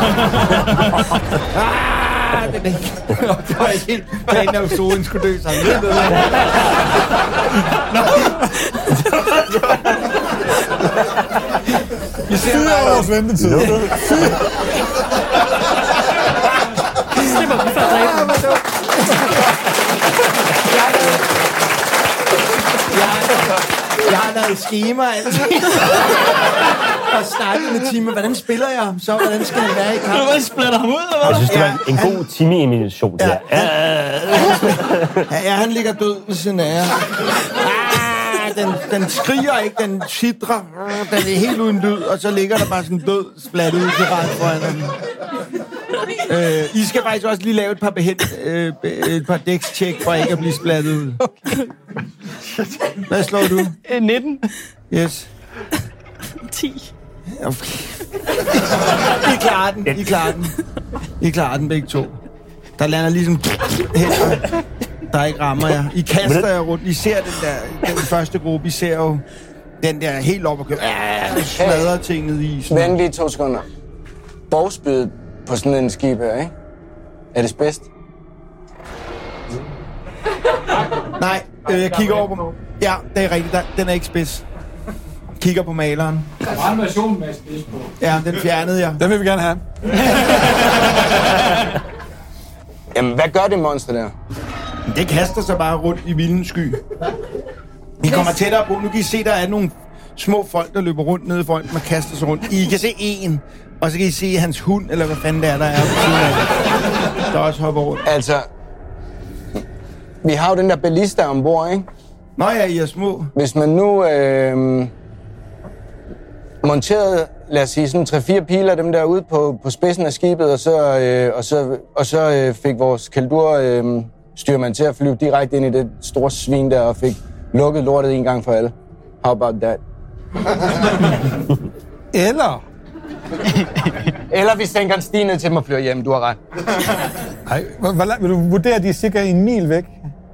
Det var ikke helt planen, at solen skulle dø sig. Vi ser 4 års ventetid. Slipper vi for at dræbe. Jeg har lavet schema altid. Og snakket med Timmy. Hvordan spiller jeg ham så? Hvordan skal han være i kampen? Hvordan splitter ham ud? Jeg synes, det var en god Timmy-imitation. Ja, han ligger død ved siden af jer. Den skriger ikke, den sidrer. Den er helt uden lyd, og så ligger der bare sådan en død splat ud til ret foran ham. I skal faktisk også lige lave et par dækstjek for ikke at blive splattet ud. Okay. Hvad slår du? 19. Yes. 10. Okay. I klarer den begge to. Der lander ligesom hænder der ikke rammer jer. I kaster jer rundt. I ser den første gruppe. I ser jo den der helt op og smadrer tinget i isen. Vent lige 2 sekunder. Bogspydet på sådan en skib her, ikke? Er det bedst? Nej, jeg kigger over på... Ja, det er rigtigt. Den er ikke spids. Kigger på maleren. Der var en version med spids på. Ja, den fjernede jeg. Den vil vi gerne have. Jamen, hvad gør det monster der? Det kaster sig bare rundt i vildens sky. I kommer tættere på. Nu kan I se, der er nogle små folk, der løber rundt nede foran, og kaster sig rundt. I kan se en, og så kan I se hans hund, eller hvad fanden det er, der er på siden af det. Der også hopper rundt. Altså, vi har jo den der ballista ombord, ikke? Nå ja, I er små. Hvis man nu monterede, lad os sige, sådan 3-4 piler dem der ude på spidsen af skibet, og så fik vores Kaldur styrmand til at flyve direkte ind i det store svin der, og fik lukket lortet en gang for alle. How about that? Eller vi sænker en sti ned til dem og flyver hjem, du har ret. Nej, vil du vurdere, at de er cirka 1 mil væk?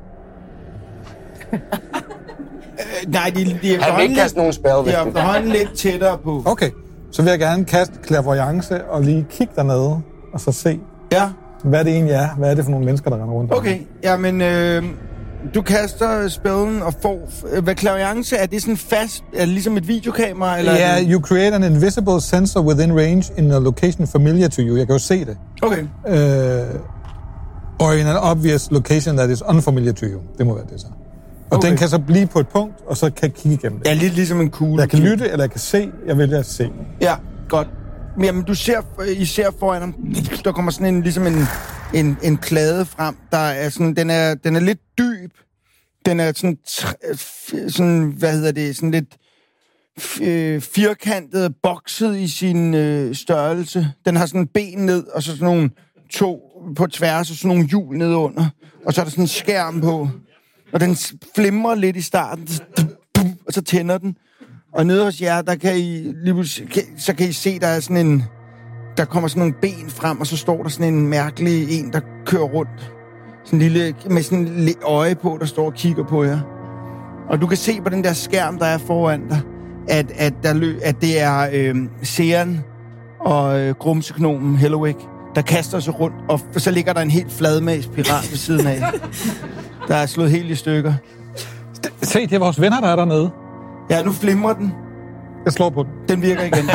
Nej, de er han vil ikke kaste nogen spell, de er efterhånden lidt tættere på. Okay, så vil jeg gerne kaste clairvoyance og lige kigge dernede, og så se, hvad det egentlig er. Hvad er det for nogle mennesker, der render rundt? Okay, jamen, du kaster spellen og får... Hvad clairvoyance er det sådan fast? Er det ligesom et videokamera? Eller you create an invisible sensor within range in a location familiar to you. Jeg kan jo se det. Okay. Or in an obvious location that is unfamiliar to you. Det må være det så. Og den kan så blive på et punkt, og så kan jeg kigge igennem det. Ja, lidt ligesom en kugle. Jeg kan lytte, eller jeg kan se. Jeg vælger at se. Ja, godt. Jamen, I ser foran ham, der kommer sådan en, ligesom en plade frem, der er sådan, den er lidt dyb. Den er sådan hvad hedder det, sådan lidt firkantet, bokset i sin størrelse. Den har sådan ben ned, og så sådan nogle 2 på tværs, og sådan nogle hjul ned under. Og så er der sådan en skærm på. Og den flimrer lidt i starten, og så tænder den. Og nede hos jer, der kan I så kan I se, der er sådan der kommer sådan nogle ben frem, og så står der sådan en mærkelig en, der kører rundt. Sådan en lille, med sådan en øje på, der står og kigger på jer. Og du kan se på den der skærm, der er foran dig, at det er Sean og grumseknomen Hellowick, der kaster sig rundt, og så ligger der en helt fladmæs pirat ved siden af. Der er slået helt i stykker. Se, det er vores venner, der er dernede. Ja, nu flimrer den. Jeg slår på den. Den virker igen.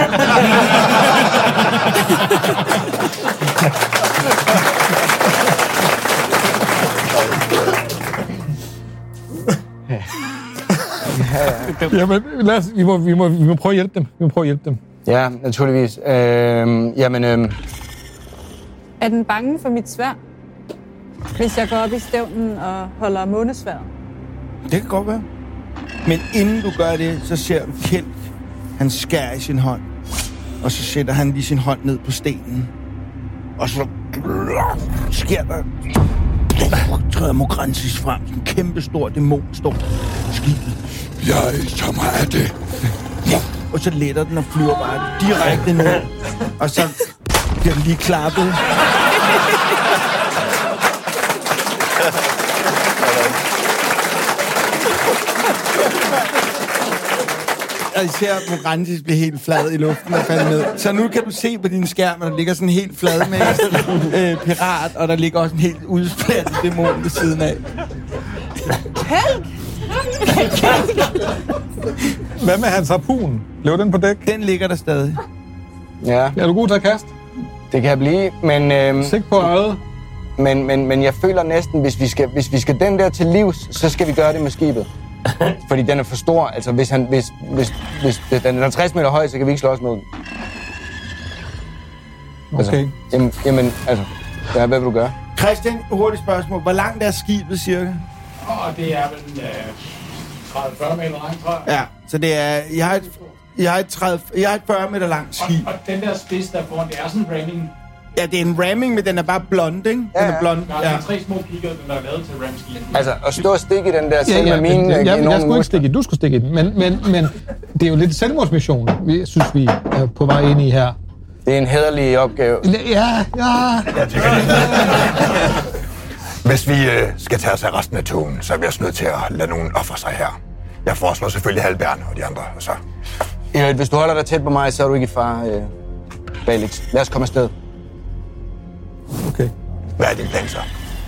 Jamen, vi må prøve at hjælpe dem. Ja, naturligvis. Er den bange for mit sværd? Hvis jeg går op i stævnen og holder månesværd? Det kan godt være. Men inden du gør det, så ser du Kjeld. Han skærer i sin hånd. Og så sætter han lige sin hånd ned på stenen. Og så sker der... træder Mokransis frem. En kæmpe stor dæmon står skibet. Jeg tager mig af det. Ja. Og så letter den og flyver bare direkte ned. Og så bliver den lige klappet. Og især Mokransis bliver helt flad i luften og falder ned. Så nu kan du se på din skærm, at der ligger sådan en helt flad med pirat, og der ligger også en helt udsplattet dæmon ved siden af. Helg! Hvad med hans harpun? Lever den på dæk? Den ligger der stadig. Ja. Er du god til at kaste? Det kan jeg blive, men... Sigt på øjet. Men jeg føler næsten, hvis vi skal den der til livs, så skal vi gøre det med skibet. Fordi den er for stor. Altså, hvis den er 60 meter høj, så kan vi ikke slås med den. Okay. Jamen, hvad vil du gøre? Christian, hurtigt spørgsmål. Hvor langt er skibet, cirka? Det er vel 30-40 meter langt, tror jeg. Ja, så det er... Jeg har et 40 meter langt skib. Og den der spids der foran, det er sådan en ramming. Ja, det er en ramming, men den er bare blond, ikke? Ja, den er blond. Der er 3 små kigger, der er lavet til ramskib. Altså, at stå og stikke i den der selv med mine... Jeg skulle ikke stikke i, du skulle stikke i den. Men det er jo lidt en selvmordsmission, vi synes, vi er på vej ind i her. Det er en hæderlig opgave. Ja. Hvis vi skal tage os af resten af togen, så er vi også nødt til at lade nogen ofre sig her. Jeg foreslår selvfølgelig Halberne og de andre, og så... Erik, hvis du holder dig tæt på mig, så er du ikke i fare, Felix. Lad os komme afsted. Okay. Hvad er din plan så?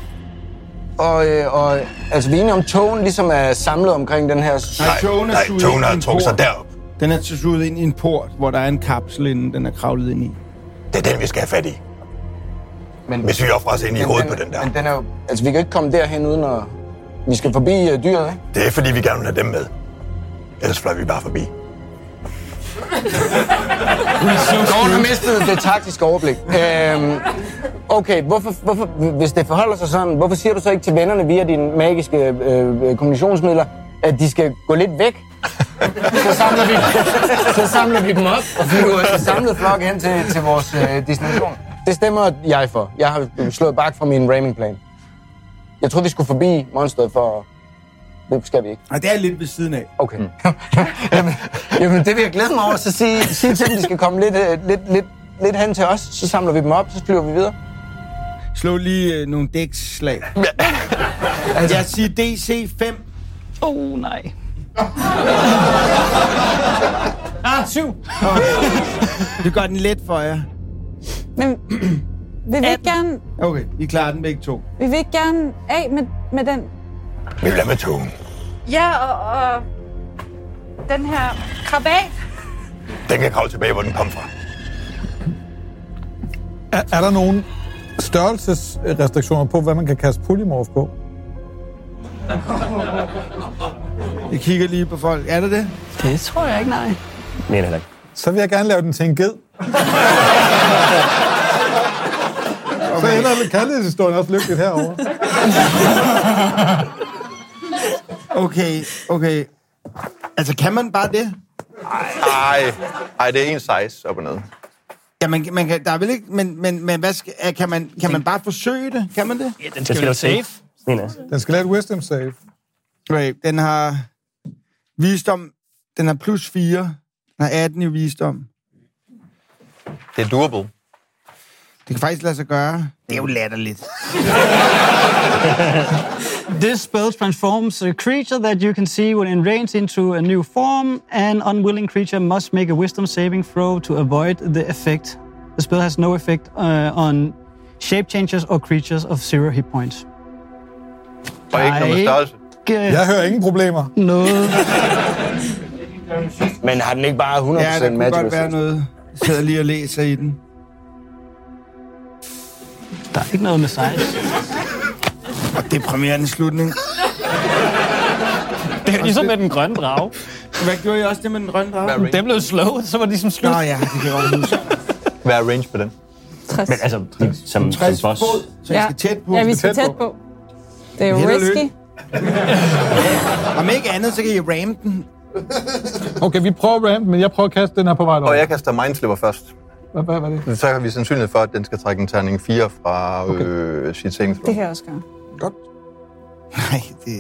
Og altså, vi er enige om, togen ligesom er samlet omkring den her... Nej, togen har trukket sig derop. Den er suget ind i en port, hvor der er en kapsel inden, den er kravlet ind i. Det er den, vi skal have fat i. Men, hvis vi offrer os ind i hovedet på den der. Men den er jo... Altså, vi kan ikke komme derhen uden at... Vi skal forbi dyret, ikke? Det er fordi, vi gerne vil have dem med. Ellers fløj vi bare forbi. Gården har mistet det taktiske overblik. Okay, hvorfor, hvis det forholder sig sådan, hvorfor siger du så ikke til vennerne via dine magiske kommunikationsmidler, at de skal gå lidt væk? Så samler vi dem op og flyver en samlet flok hen til vores destination. Det stemmer jeg for. Jeg har slået bak fra min rammingplan. Jeg troede, vi skulle forbi monsteret for... Det skal vi ikke. Og det er lidt ved siden af. Okay. Jamen, det vil jeg glæde mig over. Så sige til dem, de skal komme lidt hen til os. Så samler vi dem op, så flyver vi videre. Slå lige nogle dæksslag. Altså, jeg siger DC 5. Nej. 7. Det gør den let for jer. Men vi vil ikke gerne... Okay, I klarer den begge to. Vi vil ikke gerne af med den... Vi vil have med togen. Ja, og den her krabat. Den kan kravle tilbage, hvor den kom fra. Er der nogen størrelsesrestriktioner på, hvad man kan kaste polymorf på? Jeg kigger lige på folk. Er der det? Det tror jeg ikke, nej. Nej, heller ikke. Så vil jeg gerne lave den til en ged. Så ender kærlighedshistorien også lykkeligt herovre. Okay. Altså, kan man bare det? Nej, det er en size op og ned. Ja, man kan, der er vel ikke... Men hvad skal, kan man bare forsøge det? Kan man det? Ja, den skal være safe. Den skal lave et wisdom save. Okay, den har visdom. Den har plus 4. Den har 18 i visdom. Det er doable. Det kan faktisk lade sig gøre. Det er jo latterligt. This spell transforms a creature that you can see when in range into a new form. An unwilling creature must make a wisdom saving throw to avoid the effect. The spell has no effect on shape changes or creatures of 0 hit points. Og ikke noget størrelse. Jeg hører ingen problemer. Noget. Men har den ikke bare 100% magic? Ja, der kunne godt være noget. Jeg sidder lige og læser i den. Der er ikke noget med size. Og deprimerende slutning. Det er ligesom med den grønne drage. Hvad gjorde I også det med den grønne drage? Den blev slow, så var det ligesom slut. Nå ja, det kan godt huske. Hvad er range på den? 60. Men altså, som 60 boss. fod, så I skal tæt på. Ja, vi skal tæt på. Det er jo Held og risky. Om ikke andet, så kan I ramme den. Okay, vi prøver ramp, men jeg prøver at kaste den her på vej derover. Og jeg kaster mindslipper først. Hvad var det? Så har vi sandsynlighed for, at den skal trække en terning 4 fra sit saving throw. Det kan jeg også gøre. Godt. Nej, det...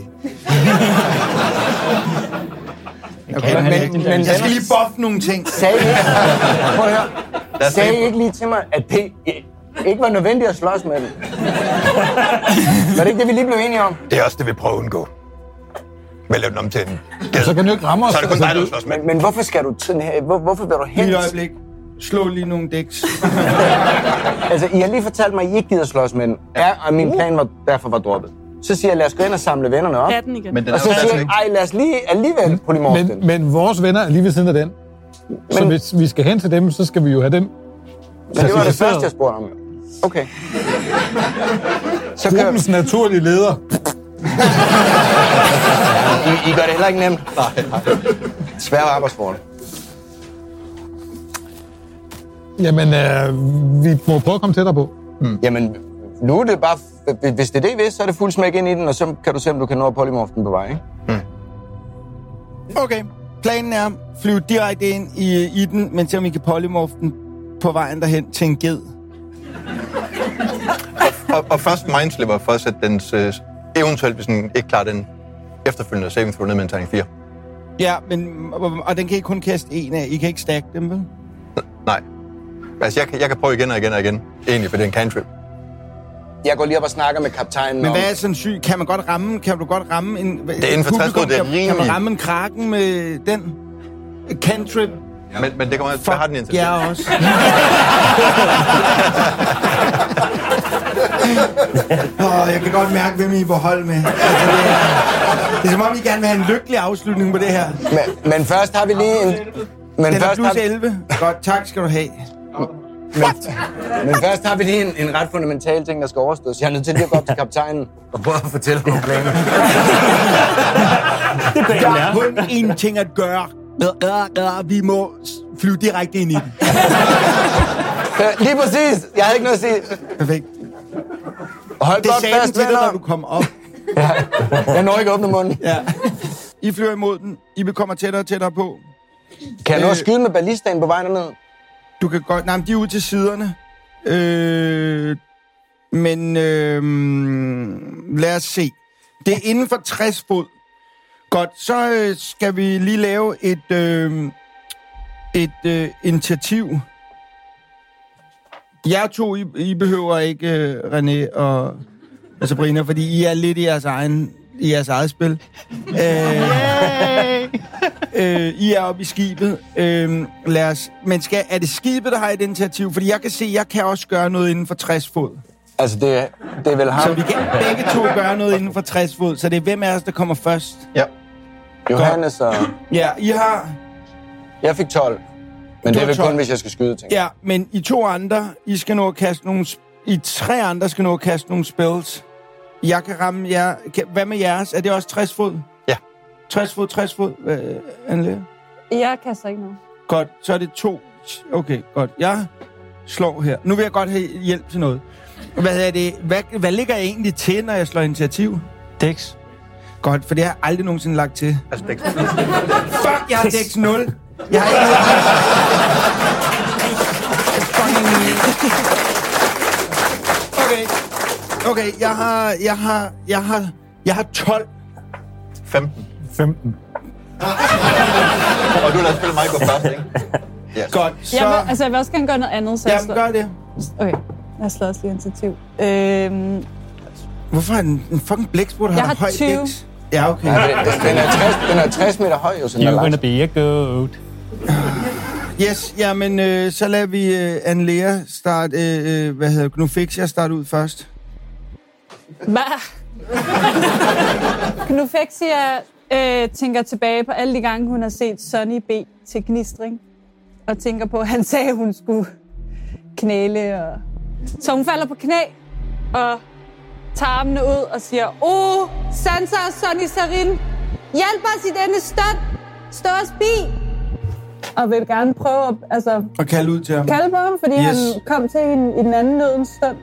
Okay, men jeg skal lige buffe nogle ting. Sagde I ikke? Prøv at høre. Sagde I ikke lige til mig, at det ikke var nødvendigt at slås med den? Var det ikke det, vi lige blev enige om? Det er også det, vi prøver at undgå. Vel lave den om til en ged. Så kan du ikke ramme os. Så er det kun dig, der slås med. Men hvorfor skal du hvorfor vil du hen? Lige et øjeblik. Slå lige nogle dæks. Altså, I har lige fortalt mig, at I ikke gider slås med den. Ja, og min plan derfor var droppet. Så siger jeg, lad os gå ind og samle vennerne op. Den igen. Men den Og så siger jeg, lad os lige alligevel polymorfe den. Men vores venner er lige ved siden af den. Så hvis vi skal hen til dem, så skal vi jo have dem. Men det var det første, jeg spurgte om. Okay. Så Gruppens naturlige leder. I gør det heller ikke nemt. Nej. Svære arbejdsforhold. Jamen, vi må prøve at komme tættere på. Jamen, nu er det bare... Hvis det er det, I vil, så er det fuld smæk ind i den, og så kan du se, om du kan nå at polymorfe den på vej, ikke? Okay, planen er at flyve direkte ind i den, men se om I kan polymorfe den på vejen derhen til en ged. Og først mindslipper for at sætte dens... eventuelt, hvis den ikke klarer den efterfølgende saving throw ned med en terning 4. Ja, men... Og den kan I kun kaste en af. I kan ikke stack dem, vel? Nej. Altså, jeg kan prøve igen og igen og igen. Egentlig, for det er en cantrip. Jeg går lige op og snakker med kaptajnen. Men hvad er sådan syg? Kan du godt ramme en... Det er inden for 60 fod, det er rimeligt. Kan man ramme en kraken med den? Cantrip? Men det kommer jeg... Hvad har den indtil? Ja, også. Jeg kan godt mærke, hvem I er på hold med. Altså, det er som om, I gerne vil have en lykkelig afslutning på det her. Men først har vi lige en... Den er plus 11. Godt, tak skal du have. Men først har vi lige en ret fundamental ting, der skal overstås. Jeg er nødt til lige at gå op til kaptajnen og prøve at fortælle om planen. Der er kun én ting at gøre. Vi må flyve direkte ind i den. Lige præcis. Jeg havde ikke noget at sige. Perfekt. Hold det godt sagde fast, du til dig, når du kom op. Ja. Jeg når ikke at åbne munden. Ja. I flyver imod den. I kommer tættere og tættere på. Kan jeg nå at skyde med ballistaen på vejen derned? Du kan godt... Nej, men de er ude til siderne. Men lad os se. Det er inden for 60 fod. Godt, så skal vi lige lave et initiativ. Jeg to, I behøver ikke René og Sabrina, fordi I er lidt i jeres eget spil. I er oppe i skibet. Men er det skibet, der har et initiativ? Fordi jeg kan se, jeg kan også gøre noget inden for 60 fod. Altså, det er vel ham. Så vi kan begge to gøre noget inden for 60 fod. Så det er hvem af os, der kommer først? Ja. Johannes og... Ja, I har... Jeg fik 12. Men det er vel kun, hvis jeg skal skyde ting. Ja, men I to andre, I skal nå at kaste nogle... I 3 andre skal nå at kaste nogle spells. Jeg kan ramme jer... Hvad med jeres? Er det også 60 fod? Ja. 60 fod, Anne-Lea? Jeg kaster ikke noget. Godt, så er det 2. Okay, godt. Jeg slår her. Nu vil jeg godt have hjælp til noget. Hvad ligger jeg egentlig til, når jeg slår initiativ? Dex. Godt, for det har jeg aldrig nogensinde lagt til. Altså, Dex. Fuck, jeg har Dex 0. Jeg har ikke... Okay, jeg har 12. 15. Og du lader spille mig gå først, ikke? Yes. Godt, så... Jeg vil også gerne gøre noget andet, så Jamen, gør det. Okay, jeg slår også lige initiativ. Hvorfor er en fucking blæksprut har høj 20. Dex? Ja, okay. Den er 60 meter høj, jo, sådan You're gonna be a goat. Yes, jamen, så lader vi Anne-Lea starte, Knufixia starte ud først. Hvad? Knufixia tænker tilbage på alle de gange, hun har set Sonny B til gnistring. Og tænker på, at han sagde, at hun skulle knæle. Så hun falder på knæ og tager armene ud og siger, Sansa og Sonny Sarin, hjælp os i denne stund. Stå os bi. Og vil gerne prøve at kalde ud til ham. Kalde på ham, fordi han kom til i den anden nødens stund.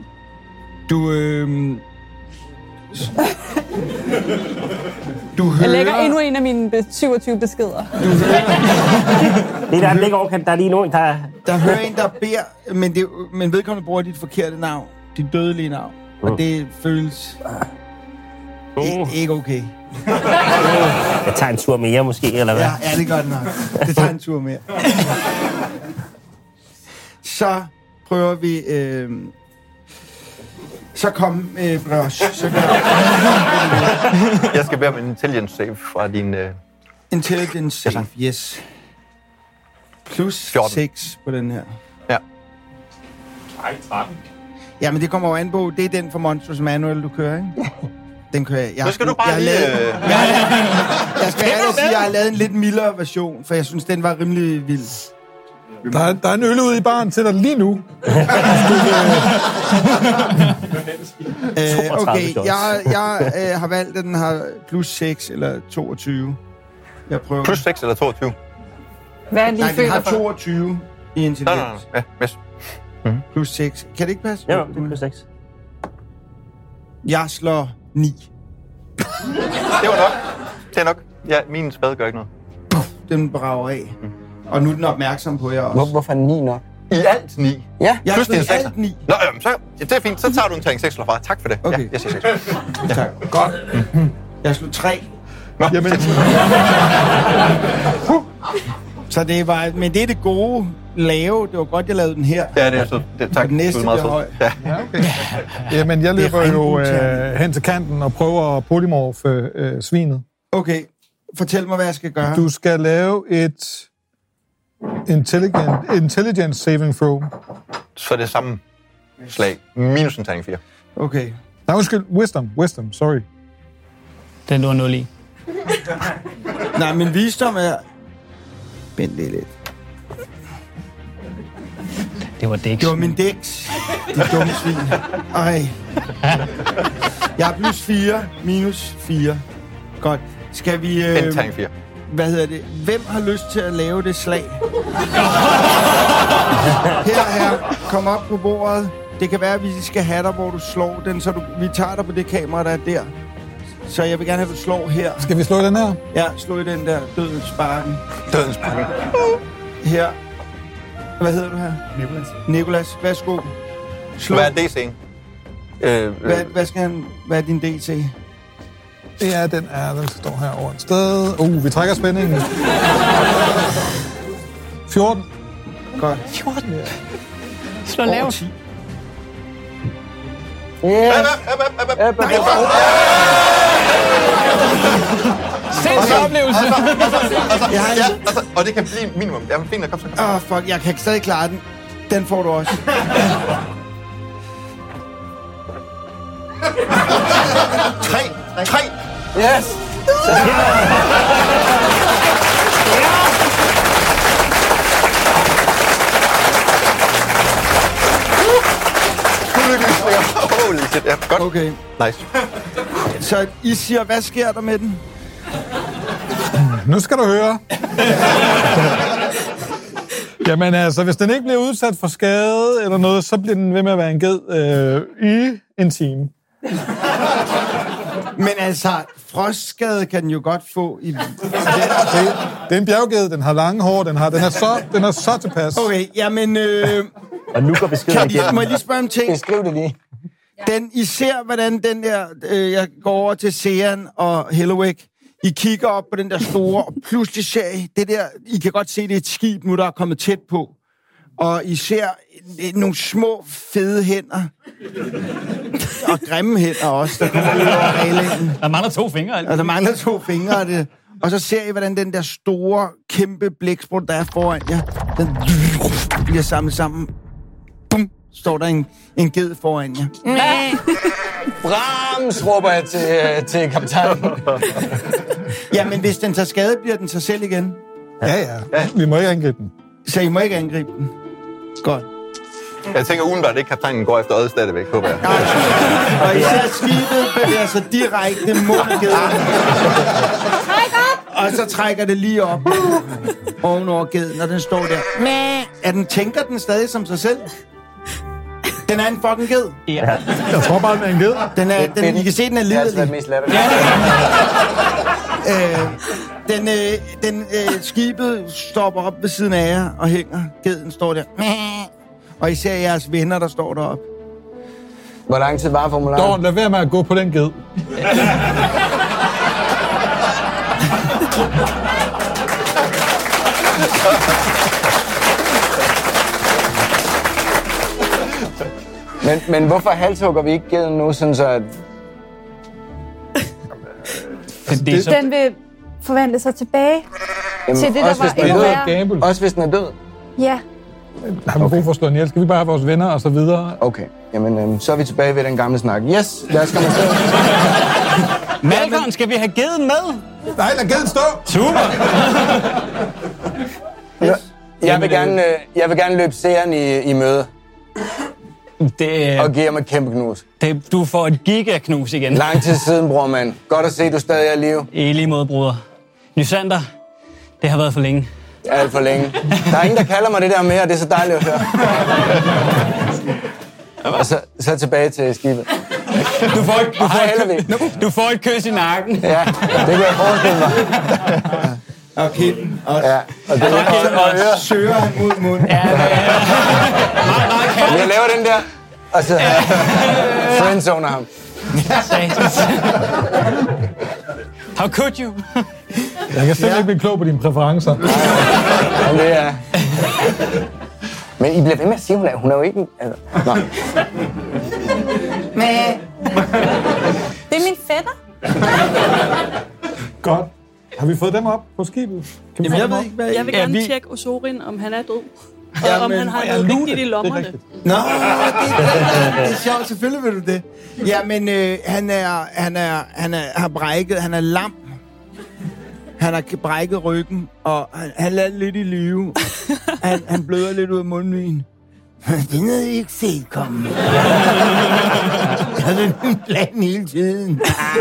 Du hører... Jeg lægger endnu en af mine 27 beskeder. Der ligger overkant, der er lige nogen, der... Der hører en, der beder, men vedkommende bruger dit forkerte navn. Dit dødelige navn. Og det føles... Ikke okay. Jeg tager en tur mere måske, eller hvad? Ja, det er godt nok. Det tager en tur mere. Så prøver vi... Så kom Brøs. Jeg skal bede om en intelligence save fra din... Intelligence save, yes. Plus 14. 6 på den her. Ja. Nej, 13. Ja, men det kommer jo an på. Det er den for Monstrous Manual, du kører, ikke? Den kører jeg. Nu skal du bare lige... Jeg skal ærligt sige, at jeg har lavet en lidt mildere version, for jeg synes, den var rimelig vild. Der er en øl ude i baren til dig lige nu. Okay, jeg har valgt, at den har plus 6 eller 22. Jeg prøver. Plus 6 eller 22? Hvad er lige den har 22 i intelligens. Nej. Ja, yes. Plus 6. Kan det ikke passe? Ja, det er plus 6. Jeg slår 9. Det var nok. Det er nok. Ja, min spade gør ikke noget. Den brager af. Og nu er den opmærksom på jer også. Hvorfor 9 nok? I alt 9? Ja. Jeg plus har din 6. alt 9. Nå, jamen, så, ja, det er fint. Så tager du en tering 6 fra. Tak for det. Okay. Ja, jeg siger 6. Ja. Tak. Godt. Jeg slog 3. Nå, jamen. Så det var... Men det er det gode lave. Det var godt, jeg lavede den her. Ja, det er så. Tak. Den næste bliver høj. Ja. Okay. Jamen, jeg løber jo hen til kanten og prøver at polymorfe svinet. Okay. Fortæl mig, hvad jeg skal gøre. Du skal lave et intelligence saving throw. Så det er samme slag. Minus en terning 4. Okay. Nej, undskyld. Wisdom, sorry. Den du har 0 i. Nej, men visdom er... Vent lidt. Det var Dex. Det var min Dex. De dumme svin. Ej. Jeg er plus 4, minus 4. Godt. Skal vi... En terning 4. Hvad hedder det? Hvem har lyst til at lave det slag? Her. Kom op på bordet. Det kan være, at vi skal have dig, hvor du slår den, så vi tager dig på det kamera, der er der. Så jeg vil gerne have, at du slår her. Skal vi slå i den her? Ja, slå i den der dødens sparken. Dødens sparken. Her. Hvad hedder du her? Nicolas, værsgo. Slå. Hvad er DC'en? Hvad er din DC? Ja, den står her over et sted. Vi trækker spændingen. 14. Godt. 14. Slå lavt. Sindssyg oplevelse. Og det kan blive minimum. Det er fint, kom så. Fuck, jeg kan stadig klare den. Den får du også. 3. Yes! Holy shit, ja, godt. Okay. Nice. Så I siger, hvad sker der med den? Nu skal du høre. Jamen altså, hvis den ikke bliver udsat for skade eller noget, så bliver den ved med at være en ged i en time. Men altså, frostskade kan den jo godt få i... Det er en bjergged, den har lange hår, den er så tilpas. Okay, jamen... Og nu går beskeden Må jeg lige spørge om ting? Skriv det lige. I ser, hvordan den der... jeg går over til Sean og Hellowek. I kigger op på den der store, og pludselig ser I det der... I kan godt se, det er et skib nu, der er kommet tæt på. Og I ser nogle små, fede hænder. Og grimme hænder også, der kommer ud over reglingen. Der mangler 2 fingre. Og der mangler 2 fingre af det. Og så ser I, hvordan den der store, kæmpe blæksprut, der er foran jer, den bliver samlet sammen. Bum, står der en ged foran jer. Brams, råber jeg til kaptajnen. Jamen, hvis den tager skade, bliver den sig selv igen. Ja. Vi må ikke angribe den. Så I må ikke angribe den. Godt. Jeg tænker udenbart ikke, kaptajnen går efter øjet stadigvæk, håber jeg. Og I ser skibet bevæger sig direkte mod geden. Og så trækker det lige op ovenover geden, når den står der. Tænker den stadig som sig selv? Den er en fucking ged. Ja. Jeg tror bare, den er en ged. I kan se, den er liderlig. Det er mest latterligt. Skibet stopper op ved siden af jer og hænger. Geden står der. Og I ser jeres venner, der står deroppe. Hvor lang tid var formularen? Dorn, lad være med at gå på den ged. Men hvorfor halshugger vi ikke geden nu, sådan så at... Den vil forvandle sig tilbage til det, der var endnu værre. Også hvis den er død? Ja. Har vi brug for at slå den ihjel? Skal vi bare have vores venner og så videre? Okay, jamen så er vi tilbage ved den gamle snak. Yes, lad os komme afsted. Malcolm, skal vi have geden med? Nej, lad geden stå! Super! Jeg vil gerne løbe seeren i møde. Og give ham et kæmpe knus. Du får et gigaknus igen. Lang tid siden, bror, mand. Godt at se, du stadig er i live. I lige måde, bruder. Lysander, det har været for længe. Alt for længe. Der er ingen, der kalder mig det der mere, og det er så dejligt at høre. Og så tilbage til skibet. Du får et kys i nakken. Ja, det kan jeg forestille mig. Og kinden også. Ja, og det og søger mod munden. Ja. Jeg laver den der, og så friendzoner ham. How could you? Jeg kan simpelthen ikke blive klog på dine præferencer. Nej, det er... Men I bliver ved med at sige, hun er jo ikke... Altså... Nå. Men... Det er min fætter. Godt. Har vi fået dem op på skibet? Kan vi Jamen, jeg ved ikke, hvad... Jeg vil gerne tjekke Osorin, om han er død. Og om han har noget vigtigt i lommerne. Nå, det er sjovt. Selvfølgelig vil du det. Ja, men han har brækket. Han er lam. Han har brækket ryggen, og han lader lidt i live. Han bløder lidt ud af mundvigen. Den havde ikke set komme. Jeg havde en plan hele tiden.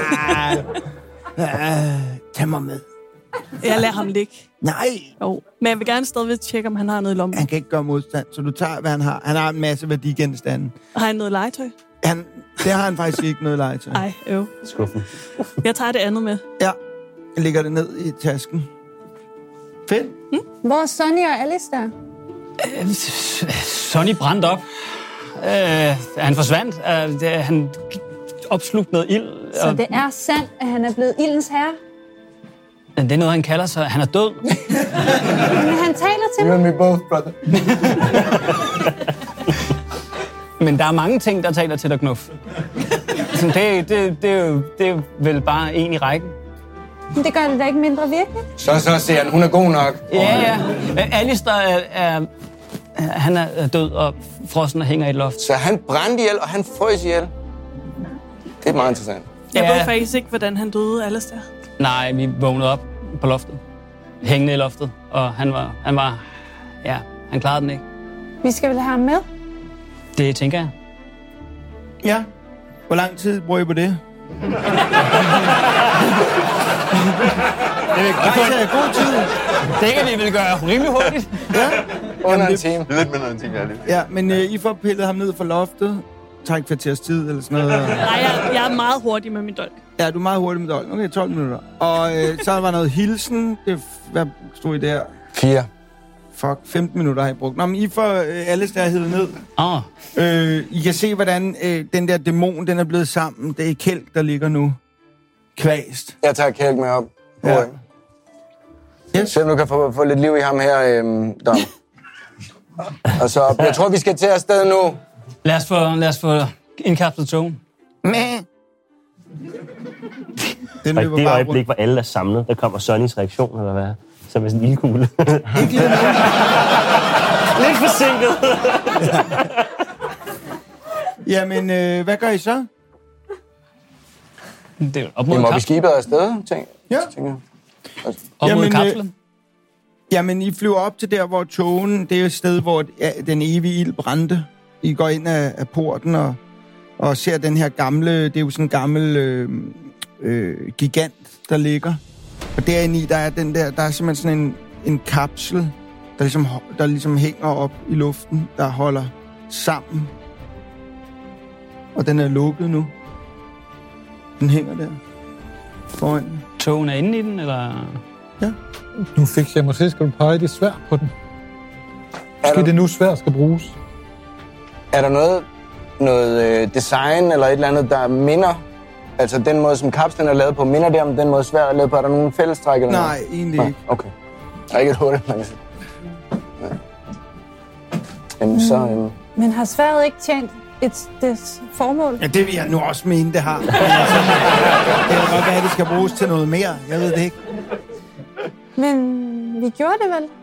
Tag mig med. Jeg lader ham ligge. Nej. Jo. Men jeg vil gerne stadigvæk tjekke, om han har noget i lommen. Han kan ikke gøre modstand, så du tager, hvad han har. Han har en masse værdigenstande. Har han noget legetøj? Det har han faktisk ikke noget legetøj. Nej, jo. Skuffen. Jeg tager det andet med. Ja, jeg lægger det ned i tasken. Fedt. Hvor er Sonny og Alice der? Sonny brændte op. Han forsvandt. Han opslugte noget ild. Så det er sandt, at han er blevet ildens herre? Det er noget, han kalder sig. Han er død. Men han taler til You mig. and me both, brother. Men der er mange ting, der taler til dig, Knuf. Det er vel bare en i rækken. Men det gør det da ikke mindre virkelig. Så siger han, hun er god nok. Ja. Alice, han er død og frossen og hænger i et loft. Så han brændte ihjel, og han frøs ihjel. Det er meget interessant. Jeg ved faktisk ikke, hvordan han døde, Alice der. Nej, vi vågnede op på loftet. Hængende i loftet. Og han klarede den ikke. Vi skal vel have ham med? Det tænker jeg. Ja. Hvor lang tid bruger I på det? Det er god tid. Det kan vi vel gøre rimelig hurtigt. Ja. Under en time. Det er lidt mindre end en time, Ja, men I får pillet ham ned fra loftet. Tager et kvarters tid eller sådan noget. Nej, jeg er meget hurtig med min dolk. Ja, du er meget hurtig med dolken. Okay, 12 minutter. Og så var noget hilsen. Hvad stod I der? 4. Fuck, 15 minutter har I brugt. Nå, men I får alles der hedder ned. I kan se, hvordan den der dæmon, den er blevet sammen. Det er Kælk, der ligger nu. Kvæst. Jeg tager Kælk med op. Ja. Yes. Se om du kan få lidt liv i ham her, Dom. Og så, jeg tror, vi skal til afsted nu. Lad os få indkapslet togen. Det er det øjeblik, hvor alle er samlet. Der kommer Sonnys reaktion, eller hvad? Som er sådan en ildkugle. Lidt forsinket. Jamen, hvad gør I så? Det er op mod kapslen. Må vi skibet afsted, tænker jeg. Op mod kapslen. Jamen, I flyver op til der, hvor togen, det er et sted, hvor den evige ild brændte. I går ind af porten og ser den her gamle, det er jo sådan en gammel gigant, der ligger. Og derinde i, der er simpelthen sådan en kapsel, der ligesom hænger op i luften, der holder sammen. Og den er lukket nu. Den hænger der foran den. Togen er inde i den, eller? Ja. Nu fik jeg måske, skal du pege det sværd på den. Måske det nu sværd skal bruges. Er der noget design eller et eller andet, der minder, altså den måde, som kapslen er lavet på, minder det om den måde sværd er lavet på? Er der nogen fællestræk eller noget? Nej, egentlig ikke. Okay. Der er ikke et hul, man kan sige. Jamen, så... Men har sværdet ikke tjent det formål? Ja, det vil jeg nu også mene, det har. Men altså, det er godt være, at det skal bruges til noget mere. Jeg ved det ikke. Men vi gjorde det vel?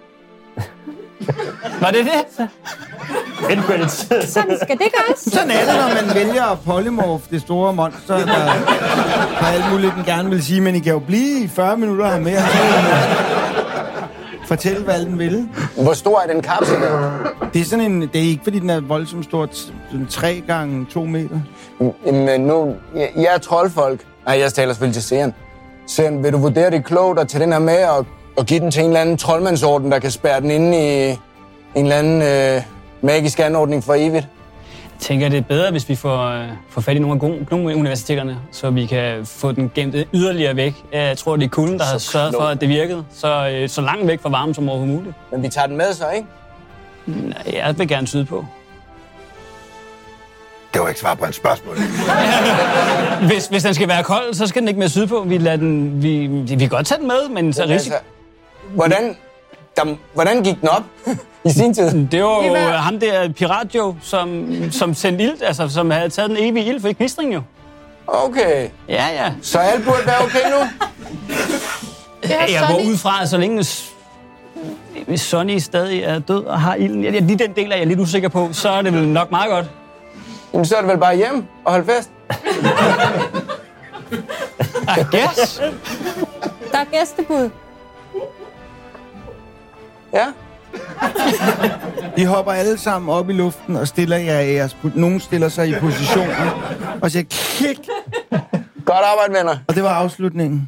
Var det det? Sådan skal det gøres. Sådan er det, når man vælger polymorph, det store monster, der har alt muligt, den gerne vil sige, men I kan jo blive i 40 minutter her med. Fortæl, hvad den vil. Hvor stor er den kapsel der? Det er sådan en, det er ikke, fordi den er voldsomt stor, 3 gange 2 meter. Men nu, jeg er troldfolk. Nej, jeg taler selvfølgelig til Sean. Sean, vil du vurdere det klogt at tage den her med og give den til en eller anden troldmandsorden, der kan spærre den inde i en eller anden magisk anordning for evigt? Jeg tænker, det er bedre, hvis vi får fat i nogle af universiteterne, så vi kan få den gemt yderligere væk. Jeg tror, det er kulden, der har sørget for, at det virkede. Så langt væk fra varmen som overhovedet muligt. Men vi tager den med så, ikke? Nej, jeg vil gerne tyde på. Det var ikke svar på en spørgsmål. Hvis den skal være kold, så skal den ikke mere sydpå. Vi kan godt tage den med, men så risiko. Hvordan gik den op i sin tid? Det var jo ham der, Pirat Joe, som sendte ild, altså som havde taget den evige ild for gnistring jo. Okay. Ja. Så alt burde være okay nu? Jeg går ud fra, at så længe hvis Sonny stadig er død og har ilden, lige den del er jeg lidt usikker på, så er det vel nok meget godt. Jamen, så er det vel bare hjem og holde fest? I guess. Der er gæstebud. Ja. I hopper alle sammen op i luften og stiller jer i jeres... Nogen stiller sig i positioner og siger klik. Godt arbejde, venner. Og det var afslutningen.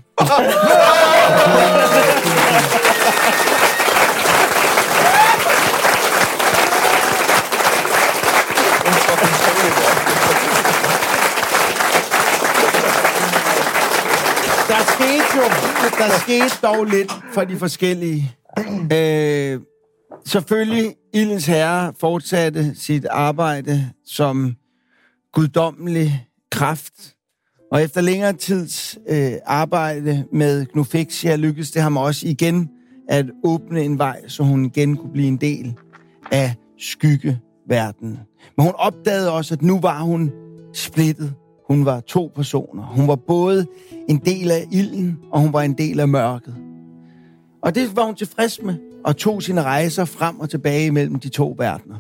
Der skete dog lidt for de forskellige. Selvfølgelig, Ildens Herre fortsatte sit arbejde som guddommelig kraft. Og efter længere tids arbejde med Gnufixia lykkedes det ham også igen at åbne en vej, så hun igen kunne blive en del af skyggeverdenen. Men hun opdagede også, at nu var hun splittet. Hun var 2 personer. Hun var både en del af ilden, og hun var en del af mørket. Og det var hun tilfreds med, og tog sine rejser frem og tilbage mellem de 2 verdener.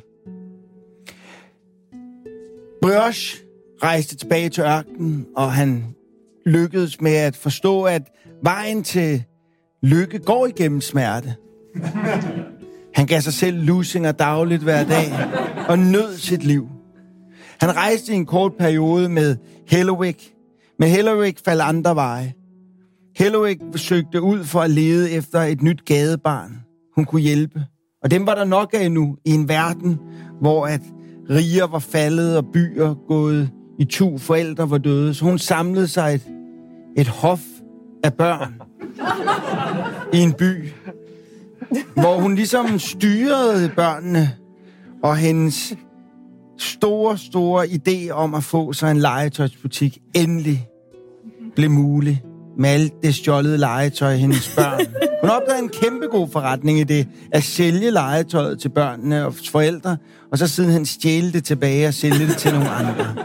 Brioche rejste tilbage til ørkenen, og han lykkedes med at forstå, at vejen til lykke går igennem smerte. Han gav sig selv lusinger dagligt hver dag, og nød sit liv. Han rejste i en kort periode med Hellowick, men Hellowick faldt andre veje. Hellowick søgte ud for at lede efter et nyt gadebarn, hun kunne hjælpe. Og dem var der nok af endnu i en verden, hvor at riger var faldet og byer gået i tu, forældre var døde. Så hun samlede sig et hof af børn i en by, hvor hun ligesom styrede børnene, og hendes store idé om at få sig en legetøjsbutik endelig blev mulig med alt det stjålede legetøj hendes børn. Hun opdagede en kæmpe god forretning i det at sælge legetøjet til børnene og forældre, og så sidenhen stjæle det tilbage og sælge det til nogle andre.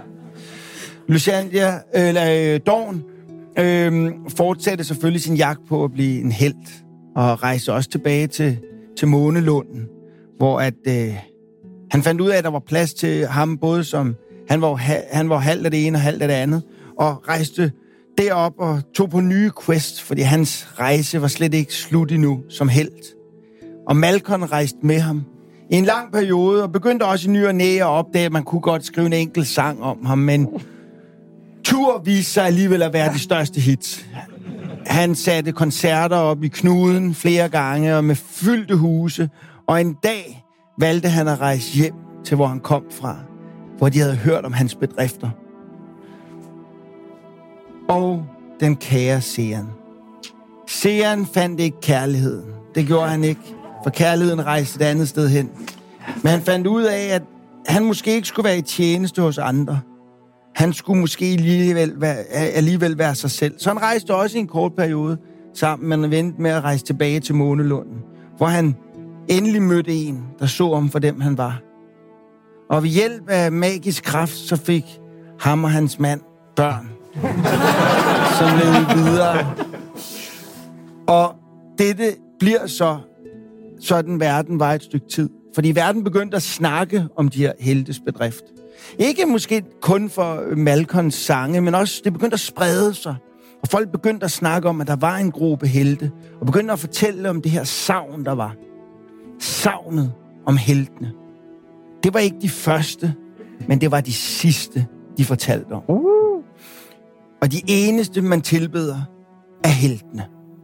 Dawn fortsatte selvfølgelig sin jagt på at blive en helt, og rejste også tilbage til Månelunden, hvor han fandt ud af, at der var plads til ham, både som han var halvt af det ene og halvt af det andet, og rejste derop og tog på nye quest, fordi hans rejse var slet ikke slut endnu som helt. Og Malcolm rejste med ham i en lang periode, og begyndte også i ny og næ at opdage, at man kunne godt skrive en enkelt sang om ham, men Tur viste sig alligevel at være de største hits. Han satte koncerter op i Knuden flere gange og med fyldte huse, og en dag valgte han at rejse hjem til, hvor han kom fra, hvor de havde hørt om hans bedrifter. Og den kære Sean. Sean fandt ikke kærligheden. Det gjorde han ikke, for kærligheden rejste et andet sted hen. Men han fandt ud af, at han måske ikke skulle være i tjeneste hos andre. Han skulle måske alligevel være sig selv. Så han rejste også i en kort periode sammen, men han vendte med at rejse tilbage til Månelunden, hvor han endelig mødte en, der så ham for dem, han var. Og ved hjælp af magisk kraft, så fik ham og hans mand børn, som levede videre. Og dette bliver så sådan verden var et stykke tid. Fordi verden begyndte at snakke om de her heltes bedrift. Ikke måske kun for Malcolms sange, men også det begyndte at sprede sig. Og folk begyndte at snakke om, at der var en gruppe helte. Og begyndte at fortælle om det her savn, der var. Savnet om heltene. Det var ikke de første, men det var de sidste, de fortalte om. Og de eneste, man tilbeder, er heltene.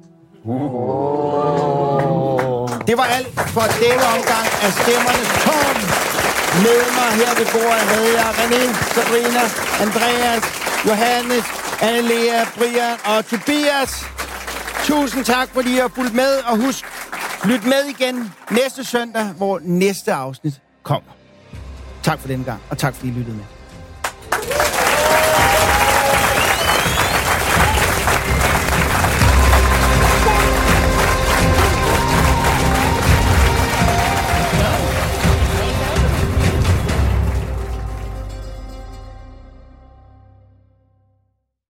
Det var alt for denne omgang af Stemmernes Tårn. Med mig her ved bordet havde jeg René, Sabrina, Andreas, Johannes, Anne-Lea, Brian og Tobias. Tusind tak, fordi I har fulgt med, og husk, lyt med igen næste søndag, hvor næste afsnit kommer. Tak for denne gang, og tak fordi I lyttede med.